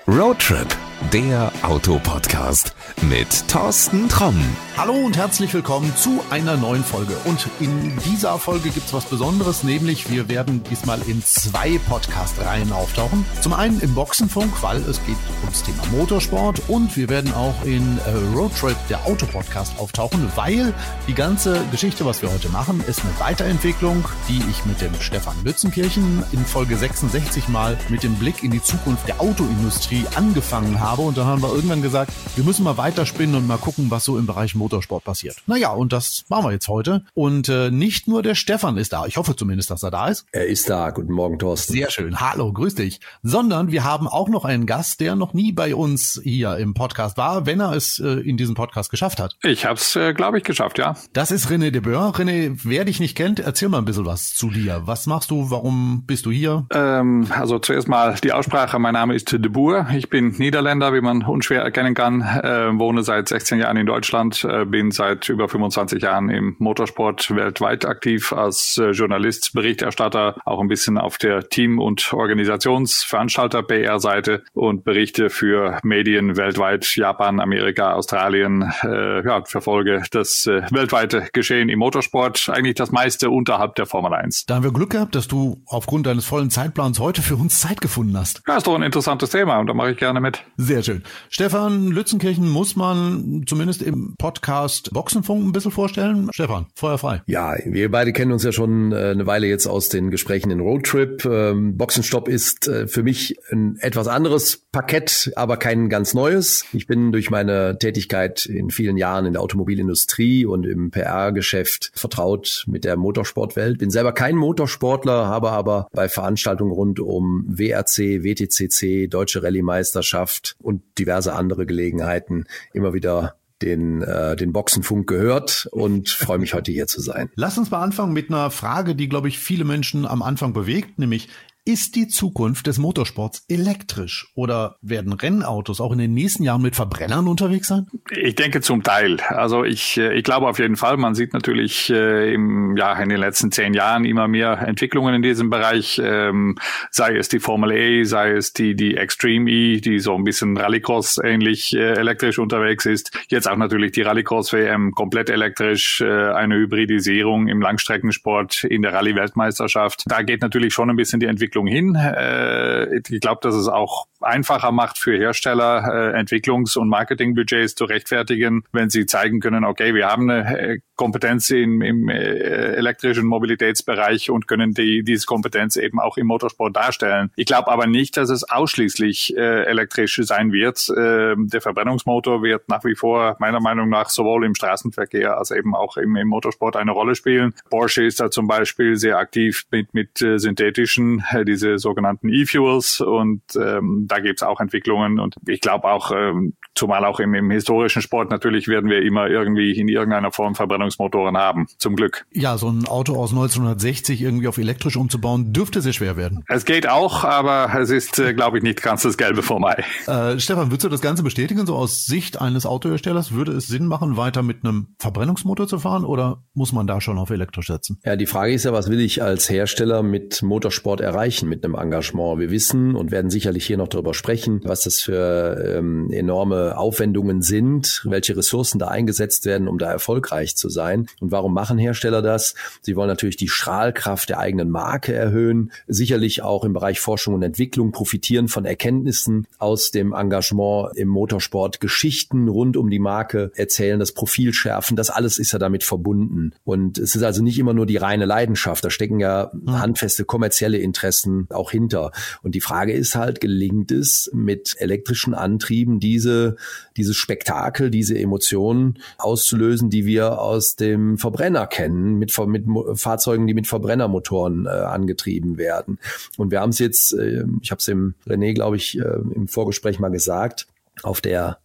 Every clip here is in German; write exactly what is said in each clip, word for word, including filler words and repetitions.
Roadtrip, der Autopodcast mit Thorsten Tromm. Hallo und herzlich willkommen zu einer neuen Folge. Und in dieser Folge gibt's was Besonderes, nämlich wir werden diesmal in zwei Podcast-Reihen auftauchen. Zum einen im Boxenfunk, weil es geht ums Thema Motorsport, und wir werden auch in äh, Roadtrip, der Autopodcast, auftauchen, weil die ganze Geschichte, was wir heute machen, ist eine Weiterentwicklung, die ich mit dem Stefan Lützenkirchen in Folge sechsundsechzig mal mit dem Blick in die Zukunft der Autoindustrie angefangen habe. Und dann haben wir irgendwann gesagt, wir müssen mal weiterspinnen und mal gucken, was so im Bereich Motorsport passiert. Naja, und das machen wir jetzt heute. Und äh, nicht nur der Stefan ist da. Ich hoffe zumindest, dass er da ist. Er ist da. Guten Morgen, Thorsten. Sehr schön. Hallo, grüß dich. Sondern wir haben auch noch einen Gast, der noch nie bei uns hier im Podcast war, wenn er es äh, in diesem Podcast geschafft hat. Ich habe es, äh, glaube ich, geschafft, ja. Das ist René de Boer. René, wer dich nicht kennt, erzähl mal ein bisschen was zu dir. Was machst du? Warum bist du hier? Ähm, also zuerst mal die Aussprache. Mein Name ist de Boer. Ich bin Niederländer, wie man unschwer erkennen kann. Äh, wohne seit sechzehn Jahren in Deutschland. Äh, bin seit über fünfundzwanzig Jahren im Motorsport weltweit aktiv als äh, Journalist, Berichterstatter, auch ein bisschen auf der Team- und Organisationsveranstalter-P R-Seite und berichte für Medien weltweit, Japan, Amerika, Australien. Äh, ja, verfolge das äh, weltweite Geschehen im Motorsport, eigentlich das meiste unterhalb der Formel eins. Da haben wir Glück gehabt, dass du aufgrund deines vollen Zeitplans heute für uns Zeit gefunden hast. Ja, ist doch ein interessantes Thema und da mache ich gerne mit. Sehr schön. Stefan Lützenkirchen muss man zumindest im Podcast Boxenfunk ein bisschen vorstellen. Stefan, Feuer frei. Ja, wir beide kennen uns ja schon äh, eine Weile jetzt aus den Gesprächen in Roadtrip. Ähm, Boxenstopp ist äh, für mich ein etwas anderes Parkett, aber kein ganz neues. Ich bin durch meine Tätigkeit in vielen Jahren in der Automobilindustrie und im P R-Geschäft vertraut mit der Motorsportwelt. Bin selber kein Motorsportler, habe aber bei Veranstaltungen rund um W R C, W T C C, Deutsche Rallye-Meisterschaft und diverse andere Gelegenheiten immer wieder den äh, den Boxenfunk gehört und freue mich, heute hier zu sein. Lass uns mal anfangen mit einer Frage, die, glaube ich, viele Menschen am Anfang bewegt, nämlich: Ist die Zukunft des Motorsports elektrisch oder werden Rennautos auch in den nächsten Jahren mit Verbrennern unterwegs sein? Ich denke zum Teil. Also ich ich glaube auf jeden Fall. Man sieht natürlich äh, im ja in den letzten zehn Jahren immer mehr Entwicklungen in diesem Bereich. Ähm, sei es die Formel E, sei es die die Extreme E, die so ein bisschen Rallycross ähnlich äh, elektrisch unterwegs ist. Jetzt auch natürlich die Rallycross-W M komplett elektrisch. Äh, eine Hybridisierung im Langstreckensport in der Rallye-Weltmeisterschaft. Da geht natürlich schon ein bisschen die Entwicklung hin. Ich glaube, dass es auch einfacher macht für Hersteller, Entwicklungs- und Marketingbudgets zu rechtfertigen, wenn sie zeigen können, okay, wir haben eine Kompetenz im, im elektrischen Mobilitätsbereich und können die, diese Kompetenz eben auch im Motorsport darstellen. Ich glaube aber nicht, dass es ausschließlich elektrisch sein wird. Der Verbrennungsmotor wird nach wie vor meiner Meinung nach sowohl im Straßenverkehr als eben auch im, im Motorsport eine Rolle spielen. Porsche ist da zum Beispiel sehr aktiv mit, mit synthetischen diese sogenannten E-Fuels, und ähm, da gibt's auch Entwicklungen, und ich glaube auch, ähm, zumal auch im, im historischen Sport natürlich werden wir immer irgendwie in irgendeiner Form Verbrennungsmotoren haben, zum Glück. Ja, so ein Auto aus neunzehnhundertsechzig irgendwie auf elektrisch umzubauen, dürfte sehr schwer werden. Es geht auch, aber es ist, äh, glaube ich, nicht ganz das Gelbe vom Ei. Äh, Stefan, würdest du das Ganze bestätigen, so aus Sicht eines Autoherstellers? Würde es Sinn machen, weiter mit einem Verbrennungsmotor zu fahren, oder muss man da schon auf elektrisch setzen? Ja, die Frage ist ja, was will ich als Hersteller mit Motorsport erreichen, mit einem Engagement? Wir wissen und werden sicherlich hier noch darüber sprechen, was das für ähm, enorme Aufwendungen sind, welche Ressourcen da eingesetzt werden, um da erfolgreich zu sein. Und warum machen Hersteller das? Sie wollen natürlich die Strahlkraft der eigenen Marke erhöhen, sicherlich auch im Bereich Forschung und Entwicklung profitieren von Erkenntnissen aus dem Engagement im Motorsport, Geschichten rund um die Marke erzählen, das Profil schärfen, das alles ist ja damit verbunden. Und es ist also nicht immer nur die reine Leidenschaft, da stecken ja handfeste kommerzielle Interessen auch hinter. Und die Frage ist halt, gelingt es mit elektrischen Antrieben diese dieses Spektakel, diese Emotionen auszulösen, die wir aus dem Verbrenner kennen, mit, mit Fahrzeugen, die mit Verbrennermotoren äh, angetrieben werden. Und wir haben es jetzt, äh, ich habe es dem René, glaube ich, äh, im Vorgespräch mal gesagt, auf der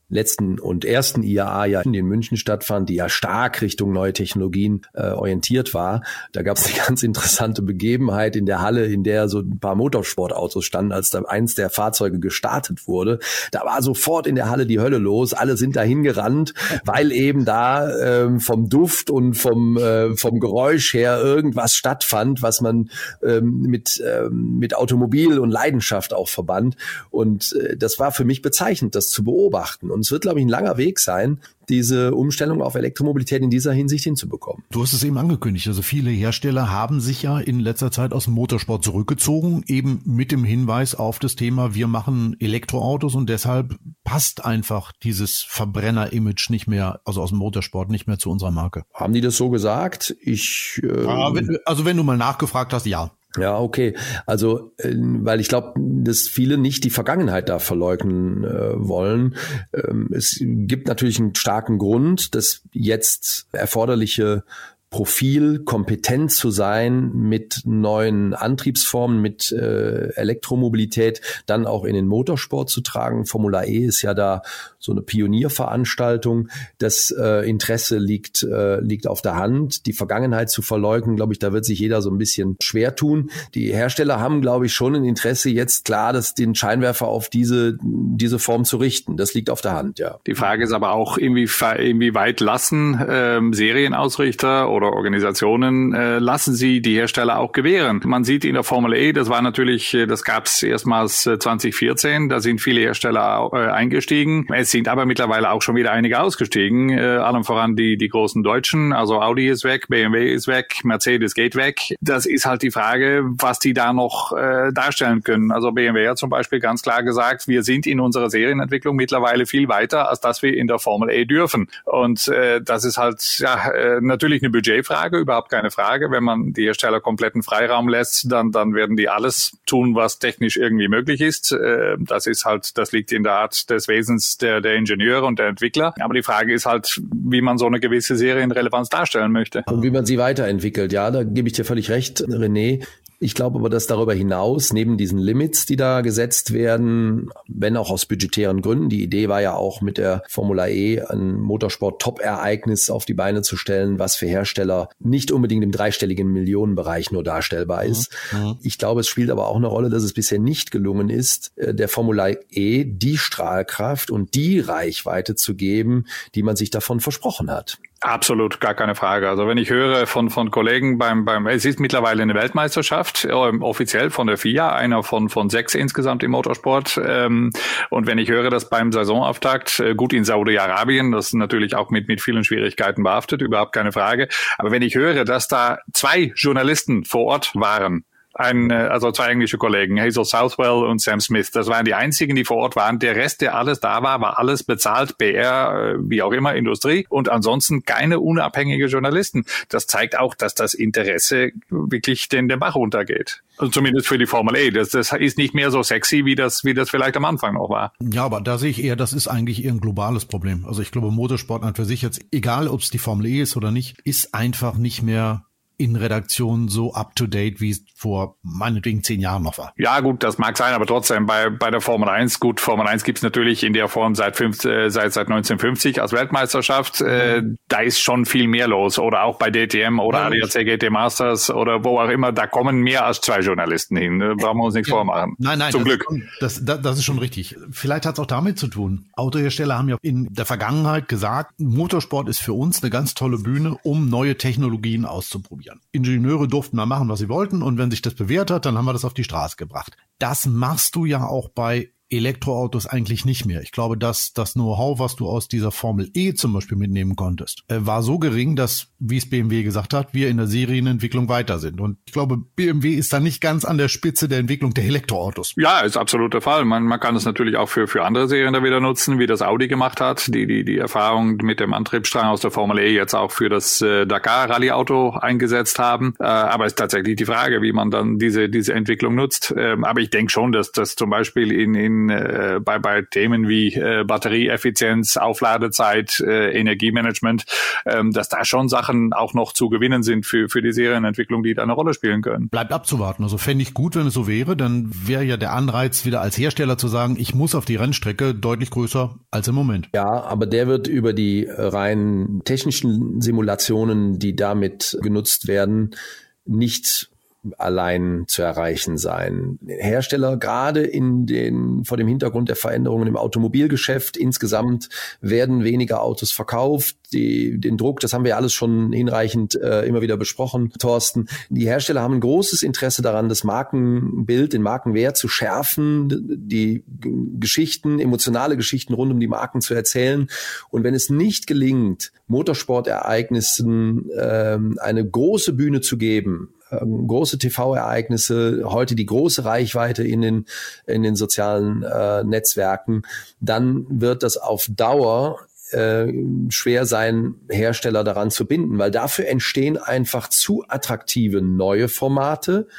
letzten und ersten I A A ja in München stattfand, die ja stark Richtung neue Technologien äh, orientiert war. Da gab es eine ganz interessante Begebenheit in der Halle, in der so ein paar Motorsportautos standen, als da eins der Fahrzeuge gestartet wurde. Da war sofort in der Halle die Hölle los. Alle sind dahin gerannt, weil eben da ähm, vom Duft und vom äh, vom Geräusch her irgendwas stattfand, was man ähm, mit ähm, mit Automobil und Leidenschaft auch verband. Und äh, das war für mich bezeichnend, das zu beobachten. Und es wird, glaube ich, ein langer Weg sein, diese Umstellung auf Elektromobilität in dieser Hinsicht hinzubekommen. Du hast es eben angekündigt. Also viele Hersteller haben sich ja in letzter Zeit aus dem Motorsport zurückgezogen, eben mit dem Hinweis auf das Thema, wir machen Elektroautos und deshalb passt einfach dieses Verbrenner-Image nicht mehr, also aus dem Motorsport nicht mehr zu unserer Marke. Haben die das so gesagt? Ich äh, ja, wenn, also wenn du mal nachgefragt hast, ja. Ja, okay. Also, äh, weil ich glaube, dass viele nicht die Vergangenheit da verleugnen äh, wollen. Ähm, es gibt natürlich einen starken Grund, dass jetzt erforderliche Profil, kompetent zu sein mit neuen Antriebsformen, mit äh, Elektromobilität, dann auch in den Motorsport zu tragen. Formula E ist ja da so eine Pionierveranstaltung. Das äh, Interesse liegt äh, liegt auf der Hand. Die Vergangenheit zu verleugnen, glaube ich, da wird sich jeder so ein bisschen schwer tun. Die Hersteller haben, glaube ich, schon ein Interesse, jetzt klar, dass den Scheinwerfer auf diese diese Form zu richten. Das liegt auf der Hand, ja. Die Frage ist aber auch, inwieweit lassen ähm, Serienausrichter oder Organisationen äh, lassen sie die Hersteller auch gewähren. Man sieht in der Formel E, das war natürlich, das gab es erstmals zwanzig vierzehn, da sind viele Hersteller äh, eingestiegen. Es sind aber mittlerweile auch schon wieder einige ausgestiegen, äh, allem voran die die großen Deutschen, also Audi ist weg, B M W ist weg, Mercedes geht weg. Das ist halt die Frage, was die da noch äh, darstellen können. Also B M W hat zum Beispiel ganz klar gesagt, wir sind in unserer Serienentwicklung mittlerweile viel weiter, als dass wir in der Formel E dürfen. Und äh, das ist halt ja äh, natürlich eine Budget Frage, überhaupt keine Frage. Wenn man die Hersteller kompletten Freiraum lässt, dann dann werden die alles tun, was technisch irgendwie möglich ist. Das ist halt, das liegt in der Art des Wesens der der Ingenieure und der Entwickler. Aber die Frage ist halt, wie man so eine gewisse Serienrelevanz darstellen möchte. Und wie man sie weiterentwickelt. Ja, da gebe ich dir völlig recht, René. Ich glaube aber, dass darüber hinaus, neben diesen Limits, die da gesetzt werden, wenn auch aus budgetären Gründen, die Idee war ja auch mit der Formula E ein Motorsport-Top-Ereignis auf die Beine zu stellen, was für Hersteller nicht unbedingt im dreistelligen Millionenbereich nur darstellbar ist. Mhm. Ich glaube, es spielt aber auch eine Rolle, dass es bisher nicht gelungen ist, der Formula E die Strahlkraft und die Reichweite zu geben, die man sich davon versprochen hat. Absolut, gar keine Frage. Also wenn ich höre von von Kollegen beim beim es ist mittlerweile eine Weltmeisterschaft, äh, offiziell von der F I A, einer von von sechs insgesamt im Motorsport. Ähm, und wenn ich höre, dass beim Saisonauftakt, äh, gut in Saudi-Arabien, das ist natürlich auch mit mit vielen Schwierigkeiten behaftet, überhaupt keine Frage. Aber wenn ich höre, dass da zwei Journalisten vor Ort waren, Ein, also zwei englische Kollegen, Hazel Southwell und Sam Smith. Das waren die einzigen, die vor Ort waren. Der Rest, der alles da war, war alles bezahlt, B R, wie auch immer, Industrie und ansonsten keine unabhängige Journalisten. Das zeigt auch, dass das Interesse wirklich den, den Bach runtergeht. Also zumindest für die Formel E. Das, das ist nicht mehr so sexy, wie das, wie das vielleicht am Anfang noch war. Ja, aber da sehe ich eher, das ist eigentlich eher ein globales Problem. Also ich glaube, Motorsport an für sich jetzt, egal ob es die Formel E ist oder nicht, ist einfach nicht mehr in Redaktionen so up-to-date, wie es vor meinetwegen zehn Jahren noch war. Ja gut, das mag sein, aber trotzdem bei bei der Formel eins, gut, Formel eins gibt's natürlich in der Form seit fünf, äh, seit seit neunzehnhundertfünfzig als Weltmeisterschaft. Äh, da ist schon viel mehr los. Oder auch bei D T M oder ja, A D A C G T Masters oder wo auch immer, da kommen mehr als zwei Journalisten hin. Da brauchen wir uns nichts ja. vormachen. Nein, nein, zum das Glück. Ist schon, das, das, das ist schon richtig. Vielleicht hat's auch damit zu tun. Autohersteller haben ja in der Vergangenheit gesagt, Motorsport ist für uns eine ganz tolle Bühne, um neue Technologien auszuprobieren. Ingenieure durften mal machen, was sie wollten, und wenn sich das bewährt hat, dann haben wir das auf die Straße gebracht. Das machst du ja auch bei Elektroautos eigentlich nicht mehr. Ich glaube, dass das Know-how, was du aus dieser Formel E zum Beispiel mitnehmen konntest, war so gering, dass, wie es B M W gesagt hat, wir in der Serienentwicklung weiter sind. Und ich glaube, B M W ist da nicht ganz an der Spitze der Entwicklung der Elektroautos. Ja, ist absolut der Fall. Man, man kann es natürlich auch für für andere Serien da wieder nutzen, wie das Audi gemacht hat, die die die Erfahrung mit dem Antriebsstrang aus der Formel E jetzt auch für das äh, Dakar-Rallye-Auto eingesetzt haben. Äh, aber es ist tatsächlich die Frage, wie man dann diese diese Entwicklung nutzt. Ähm, aber ich denke schon, dass das zum Beispiel in in in äh, bei bei Themen wie äh, Batterieeffizienz, Aufladezeit, äh, Energiemanagement, ähm, dass da schon Sachen auch noch zu gewinnen sind für für die Serienentwicklung, die da eine Rolle spielen können. Bleibt abzuwarten. Also fände ich gut, wenn es so wäre, dann wäre ja der Anreiz wieder als Hersteller zu sagen, ich muss auf die Rennstrecke, deutlich größer als im Moment. Ja, aber der wird über die rein technischen Simulationen, die damit genutzt werden, nicht allein zu erreichen sein. Hersteller, gerade in den, vor dem Hintergrund der Veränderungen im Automobilgeschäft, insgesamt werden weniger Autos verkauft. Die, den Druck, das haben wir alles schon hinreichend äh, immer wieder besprochen, Thorsten. Die Hersteller haben ein großes Interesse daran, das Markenbild, den Markenwert zu schärfen, die Geschichten, emotionale Geschichten rund um die Marken zu erzählen. Und wenn es nicht gelingt, Motorsportereignissen äh, eine große Bühne zu geben, große T V-Ereignisse, heute die große Reichweite in den in den sozialen äh, Netzwerken, dann wird das auf Dauer äh, schwer sein, Hersteller daran zu binden, weil dafür entstehen einfach zu attraktive neue Formate,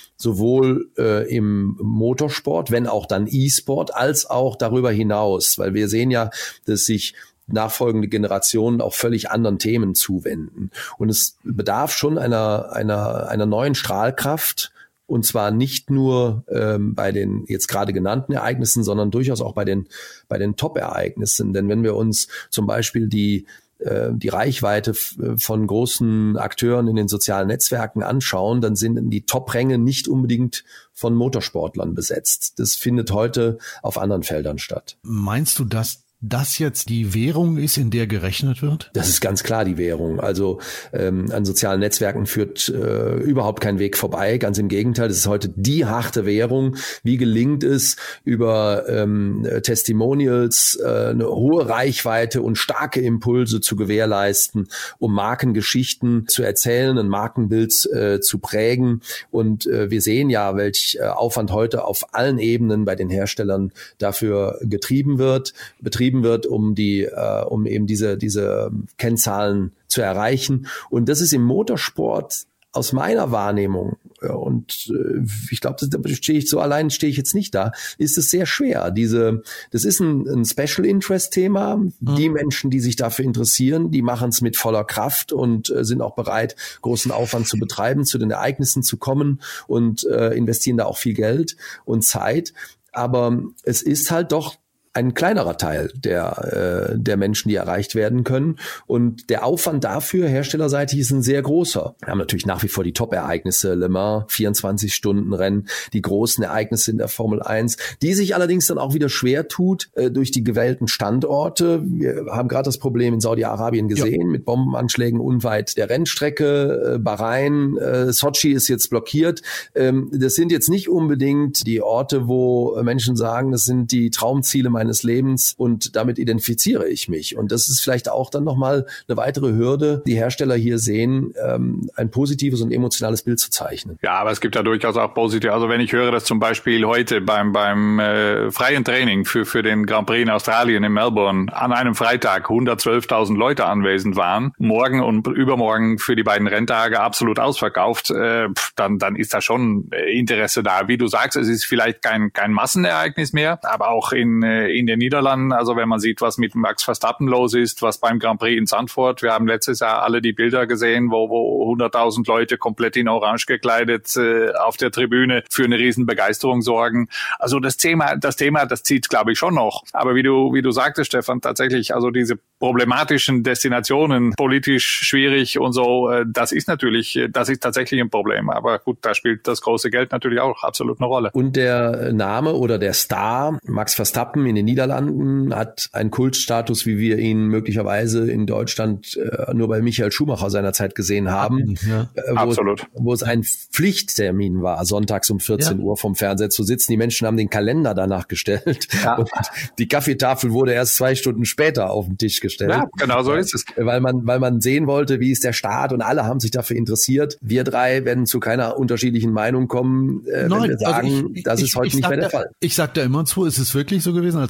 sowohl äh, im Motorsport, wenn auch dann E-Sport, als auch darüber hinaus, weil wir sehen ja, dass sich nachfolgende Generationen auch völlig anderen Themen zuwenden. Und es bedarf schon einer, einer, einer neuen Strahlkraft, und zwar nicht nur ähm, bei den jetzt gerade genannten Ereignissen, sondern durchaus auch bei den, bei den Top-Ereignissen. Denn wenn wir uns zum Beispiel die äh, die Reichweite von großen Akteuren in den sozialen Netzwerken anschauen, dann sind die Top-Ränge nicht unbedingt von Motorsportlern besetzt. Das findet heute auf anderen Feldern statt. Meinst du, dass das jetzt die Währung ist, in der gerechnet wird? Das ist ganz klar die Währung. Also ähm, an sozialen Netzwerken führt äh, überhaupt kein Weg vorbei. Ganz im Gegenteil, das ist heute die harte Währung. Wie gelingt es, über ähm, Testimonials äh, eine hohe Reichweite und starke Impulse zu gewährleisten, um Markengeschichten zu erzählen, ein Markenbild äh, zu prägen. Und äh, wir sehen ja, welch äh, Aufwand heute auf allen Ebenen bei den Herstellern dafür getrieben wird, betrieben wird, um die, äh, um eben diese, diese Kennzahlen zu erreichen. Und das ist im Motorsport aus meiner Wahrnehmung, und äh, ich glaube, da stehe ich so allein, stehe ich jetzt nicht da, ist es sehr schwer. Diese, das ist ein, ein Special Interest Thema. Mhm. Die Menschen, die sich dafür interessieren, die machen es mit voller Kraft und äh, sind auch bereit, großen Aufwand zu betreiben, zu den Ereignissen zu kommen und äh, investieren da auch viel Geld und Zeit. Aber es ist halt doch ein kleinerer Teil der äh, der Menschen, die erreicht werden können. Und der Aufwand dafür, herstellerseitig, ist ein sehr großer. Wir haben natürlich nach wie vor die Top-Ereignisse, Le Mans, vierundzwanzig-Stunden-Rennen, die großen Ereignisse in der Formel eins, die sich allerdings dann auch wieder schwer tut äh, durch die gewählten Standorte. Wir haben gerade das Problem in Saudi-Arabien gesehen, ja, mit Bombenanschlägen unweit der Rennstrecke, äh, Bahrain, äh, Sochi ist jetzt blockiert. Ähm, das sind jetzt nicht unbedingt die Orte, wo Menschen sagen, das sind die Traumziele meines meines Lebens, und damit identifiziere ich mich. Und das ist vielleicht auch dann nochmal eine weitere Hürde, die Hersteller hier sehen, ähm, ein positives und emotionales Bild zu zeichnen. Ja, aber es gibt ja durchaus auch positive. Also wenn ich höre, dass zum Beispiel heute beim beim äh, freien Training für für den Grand Prix in Australien in Melbourne an einem Freitag hundertzwölftausend Leute anwesend waren, morgen und übermorgen für die beiden Renntage absolut ausverkauft, äh, dann dann ist da schon Interesse da. Wie du sagst, es ist vielleicht kein kein Massenereignis mehr, aber auch in äh, in den Niederlanden, also wenn man sieht, was mit Max Verstappen los ist, was beim Grand Prix in Zandvoort, wir haben letztes Jahr alle die Bilder gesehen, wo, wo hunderttausend Leute komplett in Orange gekleidet äh, auf der Tribüne für eine riesen Begeisterung sorgen. Also das Thema, das Thema, das zieht, glaube ich, schon noch. Aber wie du, wie du sagtest, Stefan, tatsächlich, also diese problematischen Destinationen, politisch schwierig und so, äh, das ist natürlich, das ist tatsächlich ein Problem. Aber gut, da spielt das große Geld natürlich auch absolut eine Rolle. Und der Name oder der Star Max Verstappen in den Niederlanden hat einen Kultstatus, wie wir ihn möglicherweise in Deutschland äh, nur bei Michael Schumacher seinerzeit gesehen haben, ja, äh, wo, absolut. Es, wo es ein Pflichttermin war, sonntags um vierzehn ja. Uhr vom Fernseher zu sitzen. Die Menschen haben den Kalender danach gestellt, ja. und die Kaffeetafel wurde erst zwei Stunden später auf den Tisch gestellt. Ja, genau so ist es. Weil man, weil man sehen wollte, wie ist der Start, und alle haben sich dafür interessiert. Wir drei werden zu keiner unterschiedlichen Meinung kommen, äh, Nein, wenn wir sagen, also ich, das ich, ist heute ich nicht mehr da, der Fall. Ich sag da immer zu, ist es wirklich so gewesen, als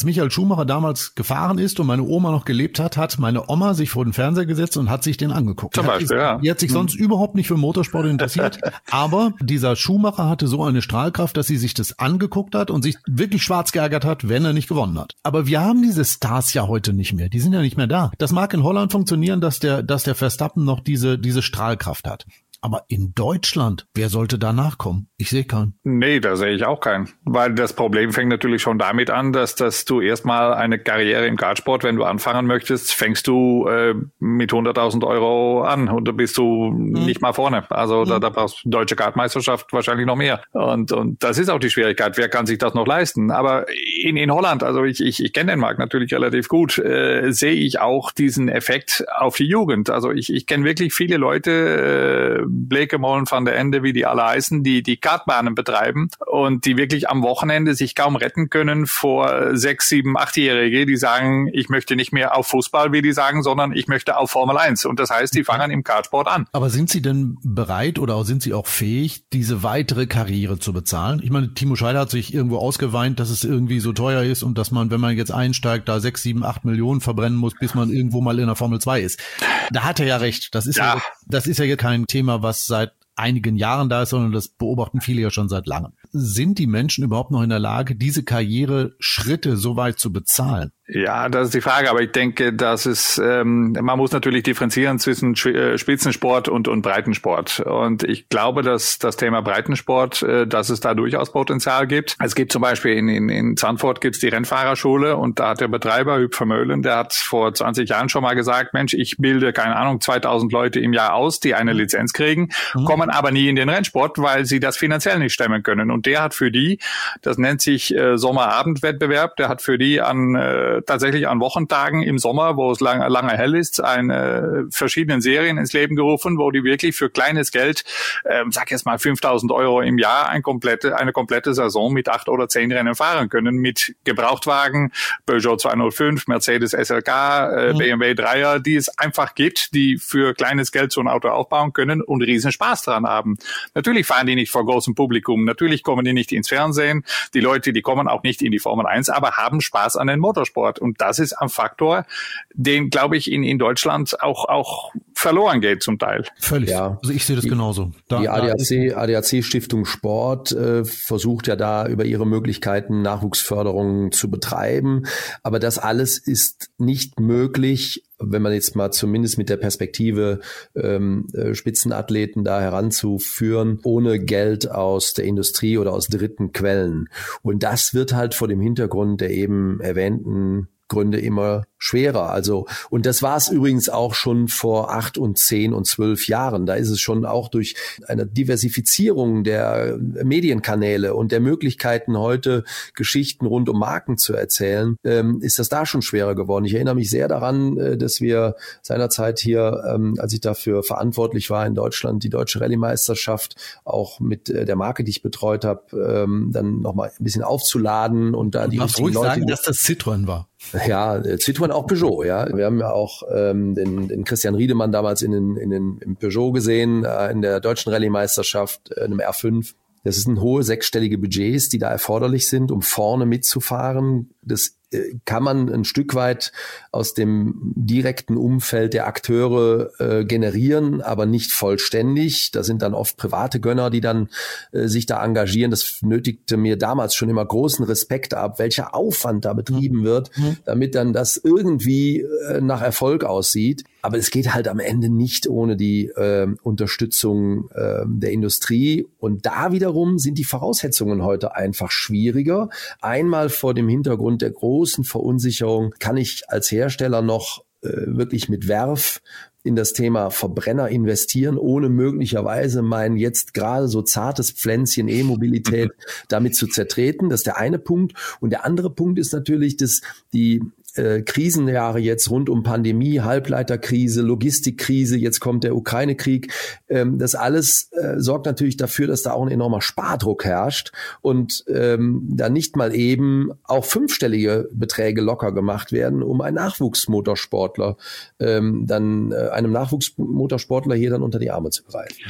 Michael Schumacher damals gefahren ist und meine Oma noch gelebt hat, hat meine Oma sich vor den Fernseher gesetzt und hat sich den angeguckt. Zum Beispiel, die hat, ja. Die hat sich sonst hm. überhaupt nicht für Motorsport interessiert, aber dieser Schumacher hatte so eine Strahlkraft, dass sie sich das angeguckt hat und sich wirklich schwarz geärgert hat, wenn er nicht gewonnen hat. Aber wir haben diese Stars ja heute nicht mehr. Die sind ja nicht mehr da. Das mag in Holland funktionieren, dass der, dass der Verstappen noch diese, diese Strahlkraft hat. Aber in Deutschland, wer sollte da nachkommen? Ich sehe keinen. Nee, da sehe ich auch keinen. Weil das Problem fängt natürlich schon damit an, dass, dass du erstmal eine Karriere im Kartsport, wenn du anfangen möchtest, fängst du äh, mit hunderttausend Euro an und da bist du hm. nicht mal vorne. Also hm. da, da brauchst du deutsche Kartmeisterschaft wahrscheinlich noch mehr. Und, und das ist auch die Schwierigkeit. Wer kann sich das noch leisten? Aber in, in Holland, also ich, ich, ich kenne den Markt natürlich relativ gut, äh, sehe ich auch diesen Effekt auf die Jugend. Also ich, ich kenne wirklich viele Leute, äh, Blekemolen, Van der Ende, wie die alle heißen, die die Kartbahnen betreiben und die wirklich am Wochenende sich kaum retten können vor sechs, sieben, achtjährige, die sagen, ich möchte nicht mehr auf Fußball, wie die sagen, sondern ich möchte auf Formel eins. Und das heißt, die fangen im Kartsport an. Aber sind Sie denn bereit oder sind Sie auch fähig, diese weitere Karriere zu bezahlen? Ich meine, Timo Scheider hat sich irgendwo ausgeweint, dass es irgendwie so teuer ist und dass man, wenn man jetzt einsteigt, da sechs, sieben, acht Millionen verbrennen muss, bis man irgendwo mal in der Formel zwei ist. Da hat er ja recht. Das ist ja, ja das ist ja jetzt kein Thema, was seit einigen Jahren da ist, sondern das beobachten viele ja schon seit langem. Sind die Menschen überhaupt noch in der Lage, diese Karriereschritte so weit zu bezahlen? Ja, das ist die Frage, aber ich denke, dass es, ähm, man muss natürlich differenzieren zwischen Spitzensport und, und Breitensport. Und ich glaube, dass das Thema Breitensport, äh, dass es da durchaus Potenzial gibt. Es gibt zum Beispiel in, in, in Zandvoort gibt's die Rennfahrerschule und da hat der Betreiber, Huub Vermeulen, der hat vor zwanzig Jahren schon mal gesagt, Mensch, ich bilde, keine Ahnung, zweitausend Leute im Jahr aus, die eine Lizenz kriegen, mhm. kommen aber nie in den Rennsport, weil sie das finanziell nicht stemmen können. Und der hat für die, das nennt sich äh, Sommerabendwettbewerb, der hat für die an äh, tatsächlich an Wochentagen im Sommer, wo es lange, lange hell ist, eine verschiedenen Serien ins Leben gerufen, wo die wirklich für kleines Geld, äh, sag jetzt mal fünftausend Euro im Jahr, ein komplette, eine komplette Saison mit acht oder zehn Rennen fahren können, mit Gebrauchtwagen, Peugeot zweihundertfünf, Mercedes S L K, äh, mhm. B M W Dreier, die es einfach gibt, die für kleines Geld so ein Auto aufbauen können und riesen Spaß dran haben. Natürlich fahren die nicht vor großem Publikum, natürlich kommen die nicht ins Fernsehen, die Leute, die kommen auch nicht in die Formel eins, aber haben Spaß an den Motorsport. Und das ist ein Faktor, den, glaube ich, in, in Deutschland auch, auch verloren geht zum Teil. Völlig. Ja. Also ich sehe das die, genauso. Da, die A D A C, A D A C Stiftung Sport äh, versucht ja da über ihre Möglichkeiten Nachwuchsförderung zu betreiben. Aber das alles ist nicht möglich, wenn man jetzt mal zumindest mit der Perspektive ähm, Spitzenathleten da heranzuführen, ohne Geld aus der Industrie oder aus dritten Quellen. Und das wird halt vor dem Hintergrund der eben erwähnten Gründe immer schwerer. Also, und das war es übrigens auch schon vor acht und zehn und zwölf Jahren. Da ist es schon auch durch eine Diversifizierung der Medienkanäle und der Möglichkeiten, heute Geschichten rund um Marken zu erzählen, ähm, ist das da schon schwerer geworden. Ich erinnere mich sehr daran, äh, dass wir seinerzeit hier, ähm, als ich dafür verantwortlich war in Deutschland, die Deutsche Rallye-Meisterschaft auch mit äh, der Marke, die ich betreut habe, ähm, dann nochmal ein bisschen aufzuladen und da und die richtigen Leute... sagen, dass das Citroën war. Ja, Citroën, auch Peugeot, ja. Wir haben ja auch ähm, den, den Christian Riedemann damals in den, in den im Peugeot gesehen, äh, in der deutschen Rallye-Meisterschaft, äh, in einem R fünf. Das sind hohe sechsstellige Budgets, die da erforderlich sind, um vorne mitzufahren. Das äh, kann man ein Stück weit aus dem direkten Umfeld der Akteure äh, generieren, aber nicht vollständig. Da sind dann oft private Gönner, die dann äh, sich da engagieren. Das nötigte mir damals schon immer großen Respekt ab, welcher Aufwand da betrieben wird, mhm. damit dann das irgendwie äh, nach Erfolg aussieht. Aber es geht halt am Ende nicht ohne die äh, Unterstützung äh, der Industrie. Und da wiederum sind die Voraussetzungen heute einfach schwieriger. Einmal vor dem Hintergrund der großen Verunsicherung, kann ich als Hersteller noch äh, wirklich mit Werf in das Thema Verbrenner investieren, ohne möglicherweise mein jetzt gerade so zartes Pflänzchen E-Mobilität damit zu zertreten. Das ist der eine Punkt. Und der andere Punkt ist natürlich, dass die äh, Krisenjahre jetzt rund um Pandemie, Halbleiterkrise, Logistikkrise, jetzt kommt der Ukraine-Krieg, ähm, das alles äh, sorgt natürlich dafür, dass da auch ein enormer Spardruck herrscht und ähm, da nicht mal eben auch fünfstellige Beträge locker gemacht werden, um einen Nachwuchsmotorsportler ähm, dann äh, einem Nachwuchsmotorsportler hier dann unter die Arme zu greifen.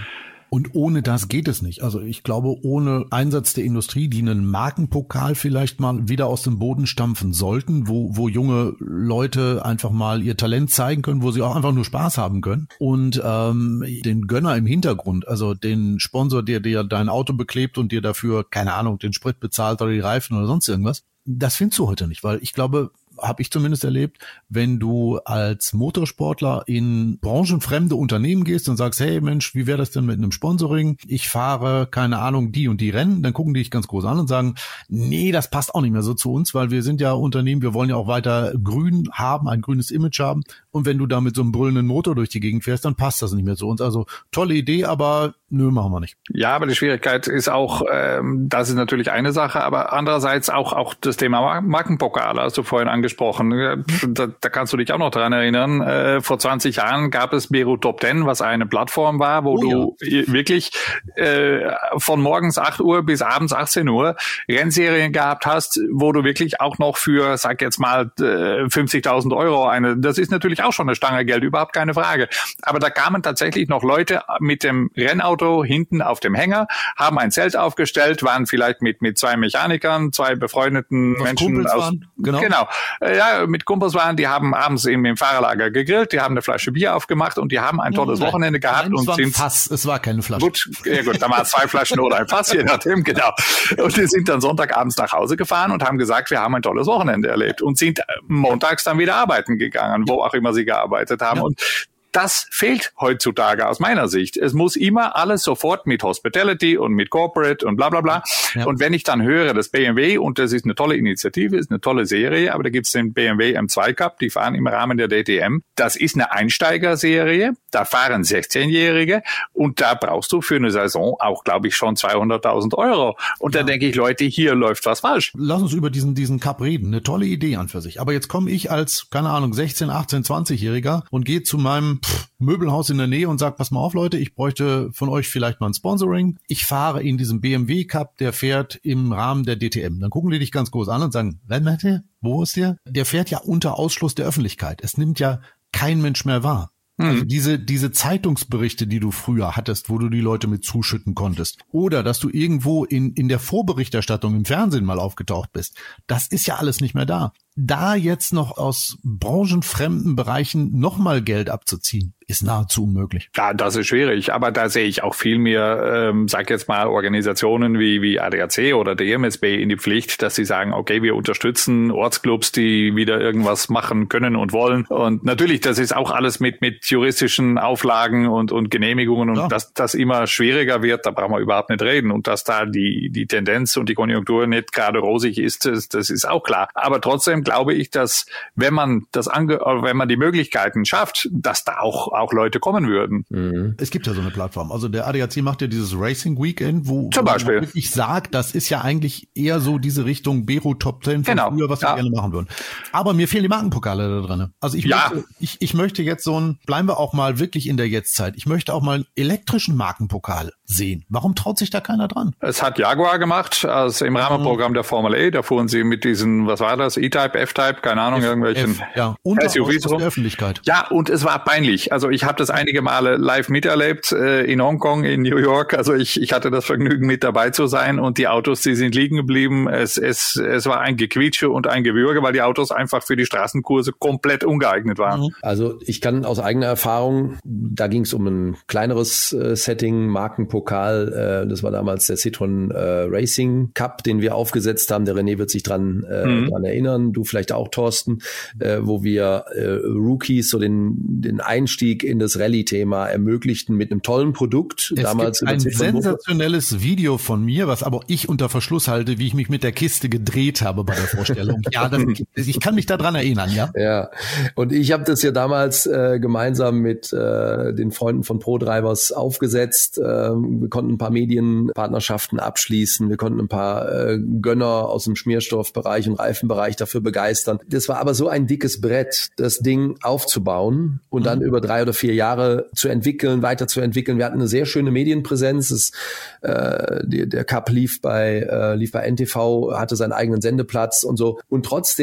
Und ohne das geht es nicht. Also ich glaube, ohne Einsatz der Industrie, die einen Markenpokal vielleicht mal wieder aus dem Boden stampfen sollten, wo, wo junge Leute einfach mal ihr Talent zeigen können, wo sie auch einfach nur Spaß haben können. Und ähm, den Gönner im Hintergrund, also den Sponsor, der dir dein Auto beklebt und dir dafür, keine Ahnung, den Sprit bezahlt oder die Reifen oder sonst irgendwas, das findest du heute nicht, weil ich glaube, habe ich zumindest erlebt, wenn du als Motorsportler in branchenfremde Unternehmen gehst und sagst, hey Mensch, wie wäre das denn mit einem Sponsoring? Ich fahre, keine Ahnung, die und die Rennen, dann gucken die dich ganz groß an und sagen, nee, das passt auch nicht mehr so zu uns, weil wir sind ja Unternehmen, wir wollen ja auch weiter grün haben, ein grünes Image haben. Und wenn du da mit so einem brüllenden Motor durch die Gegend fährst, dann passt das nicht mehr zu uns. Also tolle Idee, aber nö, machen wir nicht. Ja, aber die Schwierigkeit ist auch, ähm, das ist natürlich eine Sache, aber andererseits auch auch das Thema Markenpokale, hast du vorhin angesprochen. Da, da kannst du dich auch noch dran erinnern. Äh, vor zwanzig Jahren gab es Bero Top Ten, was eine Plattform war, wo oh, du ja. wirklich äh, von morgens acht Uhr bis abends achtzehn Uhr Rennserien gehabt hast, wo du wirklich auch noch für, sag jetzt mal, äh, fünfzigtausend Euro eine, das ist natürlich auch schon eine Stange Geld, überhaupt keine Frage. Aber da kamen tatsächlich noch Leute mit dem Rennauto hinten auf dem Hänger, haben ein Zelt aufgestellt, waren vielleicht mit mit zwei Mechanikern, zwei befreundeten was Menschen Kumpels aus, waren. Genau. genau, ja, mit Kumpels waren, die haben abends im, im Fahrerlager gegrillt, die haben eine Flasche Bier aufgemacht und die haben ein tolles Nein, Wochenende gehabt. Nein, und es war sind ein Fass, es war keine Flasche. Gut, ja gut, da waren zwei Flaschen oder ein Fass, je nachdem, genau. Und die sind dann Sonntagabends nach Hause gefahren und haben gesagt, wir haben ein tolles Wochenende erlebt und sind montags dann wieder arbeiten gegangen, wo auch immer sie gearbeitet haben. Ja. Und das fehlt heutzutage aus meiner Sicht. Es muss immer alles sofort mit Hospitality und mit Corporate und bla bla bla. Ja. Und wenn ich dann höre, dass B M W, und das ist eine tolle Initiative, ist eine tolle Serie, aber da gibt's den B M W M zwei Cup, die fahren im Rahmen der D T M. Das ist eine Einsteigerserie, da fahren sechzehnjährige und da brauchst du für eine Saison auch, glaube ich, schon zweihunderttausend Euro. Und ja. da denke ich, Leute, hier läuft was falsch. Lass uns über diesen diesen Cup reden. Eine tolle Idee an für sich. Aber jetzt komme ich als, keine Ahnung, sechzehn, achtzehn, zwanzigjähriger und gehe zu meinem Pff, Möbelhaus in der Nähe und sag, pass mal auf, Leute, ich bräuchte von euch vielleicht mal ein Sponsoring. Ich fahre in diesem B M W Cup, der fährt im Rahmen der D T M. Dann gucken die dich ganz groß an und sagen, wer macht der? Wo ist der? Der fährt ja unter Ausschluss der Öffentlichkeit. Es nimmt ja kein Mensch mehr wahr. Also diese diese Zeitungsberichte, die du früher hattest, wo du die Leute mit zuschütten konntest, oder dass du irgendwo in in der Vorberichterstattung im Fernsehen mal aufgetaucht bist, das ist ja alles nicht mehr da. Da jetzt noch aus branchenfremden Bereichen nochmal Geld abzuziehen, ist nahezu unmöglich. Ja, das ist schwierig, aber da sehe ich auch viel mehr, ähm, sag jetzt mal, Organisationen wie wie A D A C oder D M S B in die Pflicht, dass sie sagen, okay, wir unterstützen Ortsclubs, die wieder irgendwas machen können und wollen. Und natürlich, das ist auch alles mit mit juristischen Auflagen und und Genehmigungen und ja. dass das immer schwieriger wird, da brauchen wir überhaupt nicht reden. Und dass da die die Tendenz und die Konjunktur nicht gerade rosig ist, das, das ist auch klar. Aber trotzdem glaube ich, dass wenn man das ange wenn man die Möglichkeiten schafft, dass da auch auch Leute kommen würden. Mhm. Es gibt ja so eine Plattform. Also der A D A C macht ja dieses Racing Weekend, wo, Zum Beispiel. wo ich sage, das ist ja eigentlich eher so diese Richtung Bero Top Ten von genau. früher, was wir ja. gerne machen würden. Aber mir fehlen die Markenpokale da drin. Also ich, ja. möchte, ich, ich möchte jetzt so ein, bleiben wir auch mal wirklich in der Jetztzeit, ich möchte auch mal einen elektrischen Markenpokal sehen. Warum traut sich da keiner dran? Es hat Jaguar gemacht, also im Rahmenprogramm der Formel E, da fuhren sie mit diesen, was war das, E-Type, F-Type, keine Ahnung, F, irgendwelchen F, ja. Unter S U Vs rum. Der Öffentlichkeit. Ja, und es war peinlich. Also ich habe das einige Male live miterlebt, äh, in Hongkong, in New York. Also ich ich hatte das Vergnügen, mit dabei zu sein und die Autos, die sind liegen geblieben. Es es es war ein Gequietsche und ein Gewürge, weil die Autos einfach für die Straßenkurse komplett ungeeignet waren. Also ich kann aus eigener Erfahrung, da ging es um ein kleineres äh, Setting, Markenpokal, äh, das war damals der Citroën äh, Racing Cup, den wir aufgesetzt haben. Der René wird sich dran, äh, mhm. dran erinnern, du vielleicht auch, Thorsten, äh, wo wir äh, Rookies so den den Einstieg in das Rallye-Thema ermöglichten mit einem tollen Produkt. Es damals gibt ein sensationelles Video von mir, was aber ich unter Verschluss halte, wie ich mich mit der Kiste gedreht habe bei der Vorstellung. Ja, das, ich kann mich daran erinnern, ja. Ja, und ich habe das ja damals äh, gemeinsam mit äh, den Freunden von ProDrivers aufgesetzt. Äh, wir konnten ein paar Medienpartnerschaften abschließen, wir konnten ein paar äh, Gönner aus dem Schmierstoffbereich und Reifenbereich dafür begeistern. Das war aber so ein dickes Brett, das Ding aufzubauen und dann über drei oder vier Jahre zu entwickeln, weiterzuentwickeln. Wir hatten eine sehr schöne Medienpräsenz. Das, äh, die, der Cup lief bei äh, lief bei N T V, hatte seinen eigenen Sendeplatz und so. Und trotzdem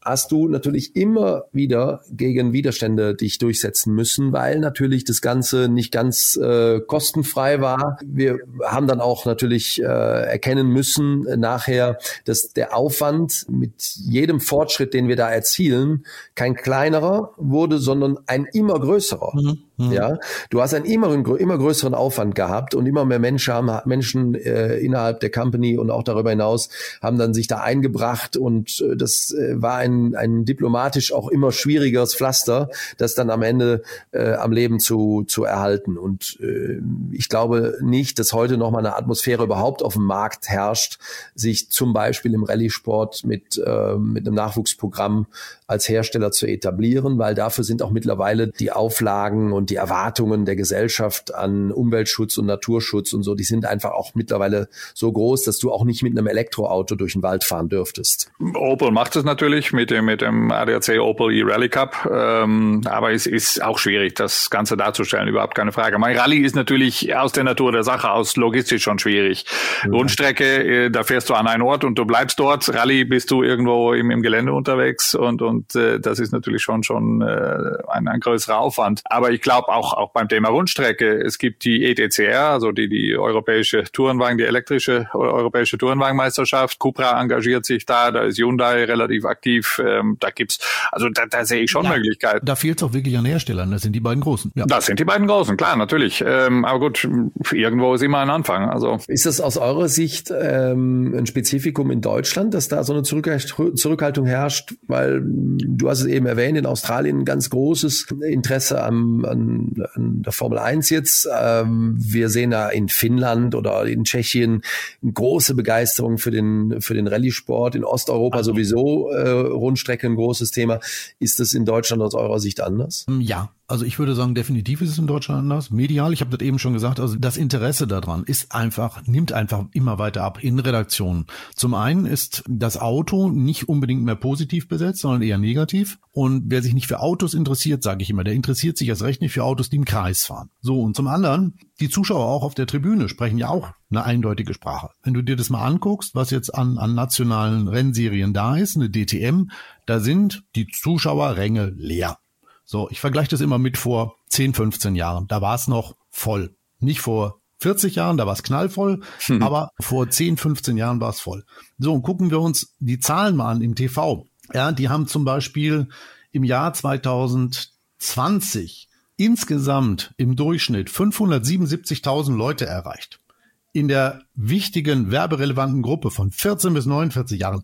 hast du natürlich immer wieder gegen Widerstände dich durchsetzen müssen, weil natürlich das Ganze nicht ganz äh, kostenfrei war. Wir haben dann auch natürlich äh, erkennen müssen äh, nachher, dass der Aufwand mit jedem Fortschritt, den wir da erzielen, kein kleinerer wurde, sondern ein immer größerer. Mhm. Ja, du hast einen immer, immer größeren Aufwand gehabt und immer mehr Menschen haben, Menschen äh, innerhalb der Company und auch darüber hinaus haben dann sich da eingebracht und äh, das äh, war ein, ein diplomatisch auch immer schwierigeres Pflaster, das dann am Ende äh, am Leben zu, zu erhalten. Und äh, ich glaube nicht, dass heute noch mal eine Atmosphäre überhaupt auf dem Markt herrscht, sich zum Beispiel im Rallye-Sport mit, äh, mit einem Nachwuchsprogramm als Hersteller zu etablieren, weil dafür sind auch mittlerweile die Auflagen und die Erwartungen der Gesellschaft an Umweltschutz und Naturschutz und so, die sind einfach auch mittlerweile so groß, dass du auch nicht mit einem Elektroauto durch den Wald fahren dürftest. Opel macht es natürlich mit dem, mit dem A D A C Opel E-Rally Cup, ähm, aber es ist auch schwierig, das Ganze darzustellen, überhaupt keine Frage. Mein Rallye ist natürlich aus der Natur der Sache, aus logistisch schon schwierig. Ja. Rundstrecke, da fährst du an einen Ort und du bleibst dort. Rallye bist du irgendwo im, im Gelände unterwegs und, und äh, das ist natürlich schon, schon äh, ein, ein größerer Aufwand. Aber ich glaube auch, auch beim Thema Rundstrecke, es gibt die E T C R, also die, die europäische Tourenwagen, die elektrische europäische Tourenwagenmeisterschaft. Cupra engagiert sich da, da ist Hyundai relativ aktiv. Ähm, da gibt's, also da, da sehe ich schon ja, Möglichkeiten. Da fehlt es auch wirklich an Herstellern. Das sind die beiden Großen. Ja. Das sind die beiden Großen, klar, natürlich. Ähm, aber gut, irgendwo ist immer ein Anfang. Also ist das aus eurer Sicht ähm, ein Spezifikum in Deutschland, dass da so eine Zurückhaltung herrscht? Weil du hast es eben erwähnt, in Australien ein ganz großes Interesse am, an, an der Formel eins jetzt. Ähm, wir sehen da in Finnland oder in Tschechien eine große Begeisterung für den für den Rallye-Sport. In Osteuropa also. sowieso äh, Rundstrecke ein großes Thema. Ist das in Deutschland aus eurer Sicht anders? Ja. Also ich würde sagen, definitiv ist es in Deutschland anders. Medial, ich habe das eben schon gesagt, also das Interesse daran ist einfach, nimmt einfach immer weiter ab in Redaktionen. Zum einen ist das Auto nicht unbedingt mehr positiv besetzt, sondern eher negativ. Und wer sich nicht für Autos interessiert, sage ich immer, der interessiert sich erst recht nicht für Autos, die im Kreis fahren. So, und zum anderen, die Zuschauer auch auf der Tribüne sprechen ja auch eine eindeutige Sprache. Wenn du dir das mal anguckst, was jetzt an, an nationalen Rennserien da ist, eine D T M, da sind die Zuschauerränge leer. So, ich vergleiche das immer mit vor zehn, fünfzehn Jahren. Da war es noch voll. Nicht vor vierzig Jahren, da war es knallvoll, hm. aber vor zehn, fünfzehn Jahren war es voll. So, und gucken wir uns die Zahlen mal an im T V. Ja, die haben zum Beispiel im Jahr zwanzig zwanzig insgesamt im Durchschnitt fünfhundertsiebenundsiebzigtausend Leute erreicht. In der wichtigen werberelevanten Gruppe von vierzehn bis neunundvierzig Jahren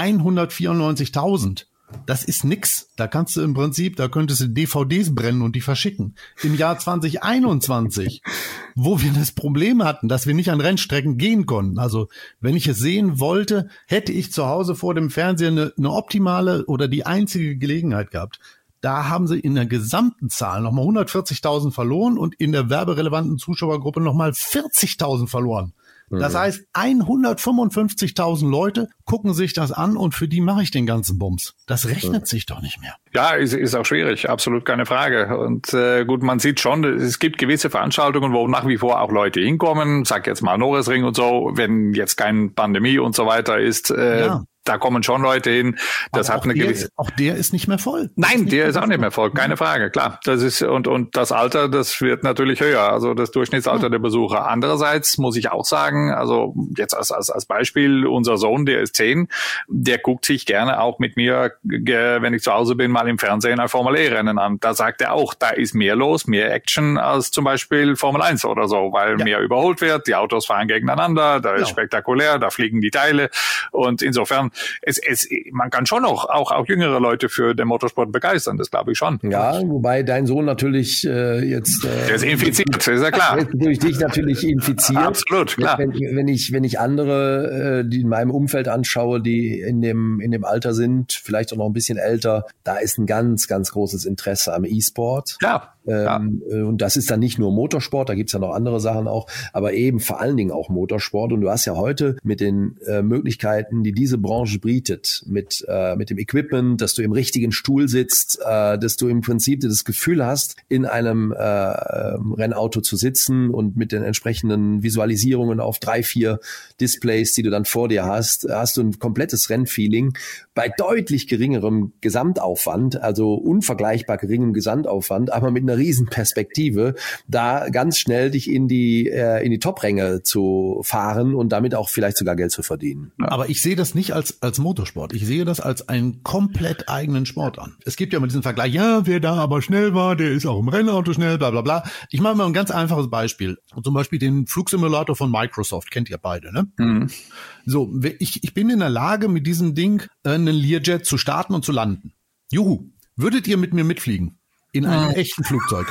hundertvierundneunzigtausend. Das ist nix. Da kannst du im Prinzip, da könntest du D V Ds brennen und die verschicken. Im Jahr zwanzig einundzwanzig, wo wir das Problem hatten, dass wir nicht an Rennstrecken gehen konnten. Also wenn ich es sehen wollte, hätte ich zu Hause vor dem Fernseher eine, eine optimale oder die einzige Gelegenheit gehabt. Da haben sie in der gesamten Zahl nochmal hundertvierzigtausend verloren und in der werberelevanten Zuschauergruppe nochmal vierzigtausend verloren. Das heißt, hundertfünfundfünfzigtausend Leute gucken sich das an und für die mache ich den ganzen Bums. Das rechnet sich doch nicht mehr. Ja, ist, ist auch schwierig, absolut keine Frage. Und äh, gut, man sieht schon, es gibt gewisse Veranstaltungen, wo nach wie vor auch Leute hinkommen. Sag jetzt mal Norrisring und so, wenn jetzt keine Pandemie und so weiter ist. Äh, ja. Da kommen schon Leute hin. Das Aber hat eine der, gewisse. Auch der ist nicht mehr voll. Nein, der ist auch nicht mehr voll. Keine Frage. Klar. Das ist, und, und das Alter, das wird natürlich höher. Also das Durchschnittsalter der Besucher. Andererseits muss ich auch sagen, also jetzt als, als, als Beispiel, unser Sohn, der ist zehn, der guckt sich gerne auch mit mir, wenn ich zu Hause bin, mal im Fernsehen ein Formel-E-Rennen an. Da sagt er auch, da ist mehr los, mehr Action als zum Beispiel Formel eins oder so, weil ja. mehr überholt wird, die Autos fahren gegeneinander, da ist ja. spektakulär, da fliegen die Teile. Und insofern, Es, es, man kann schon auch, auch, auch jüngere Leute für den Motorsport begeistern, das glaube ich schon. Ja, wobei dein Sohn natürlich äh, jetzt... Äh, Der ist infiziert, ist ja klar. Durch dich natürlich infiziert. Absolut, klar. Wenn, wenn, ich, wenn ich andere, äh, die in meinem Umfeld anschaue, die in dem, in dem Alter sind, vielleicht auch noch ein bisschen älter, da ist ein ganz, ganz großes Interesse am E-Sport. Ja. Ähm, ja. Und das ist dann nicht nur Motorsport, da gibt's ja noch andere Sachen auch, aber eben vor allen Dingen auch Motorsport. Und du hast ja heute mit den äh, Möglichkeiten, die diese Branche Branche bietet, mit, äh, mit dem Equipment, dass du im richtigen Stuhl sitzt, äh, dass du im Prinzip das Gefühl hast, in einem äh, Rennauto zu sitzen und mit den entsprechenden Visualisierungen auf drei, vier Displays, die du dann vor dir hast, hast du ein komplettes Rennfeeling bei deutlich geringerem Gesamtaufwand, also unvergleichbar geringem Gesamtaufwand, aber mit einer riesen Perspektive, da ganz schnell dich in die äh, in die Top-Ränge zu fahren und damit auch vielleicht sogar Geld zu verdienen. Aber ich sehe das nicht als als Motorsport. Ich sehe das als einen komplett eigenen Sport an. Es gibt ja immer diesen Vergleich, ja, wer da aber schnell war, der ist auch im Rennauto schnell, bla bla bla. Ich mache mal ein ganz einfaches Beispiel. Zum Beispiel den Flugsimulator von Microsoft, kennt ihr beide, ne? Mhm. So, ich, ich bin in der Lage, mit diesem Ding einen Learjet zu starten und zu landen. Juhu. Würdet ihr mit mir mitfliegen? In einem echten Flugzeug?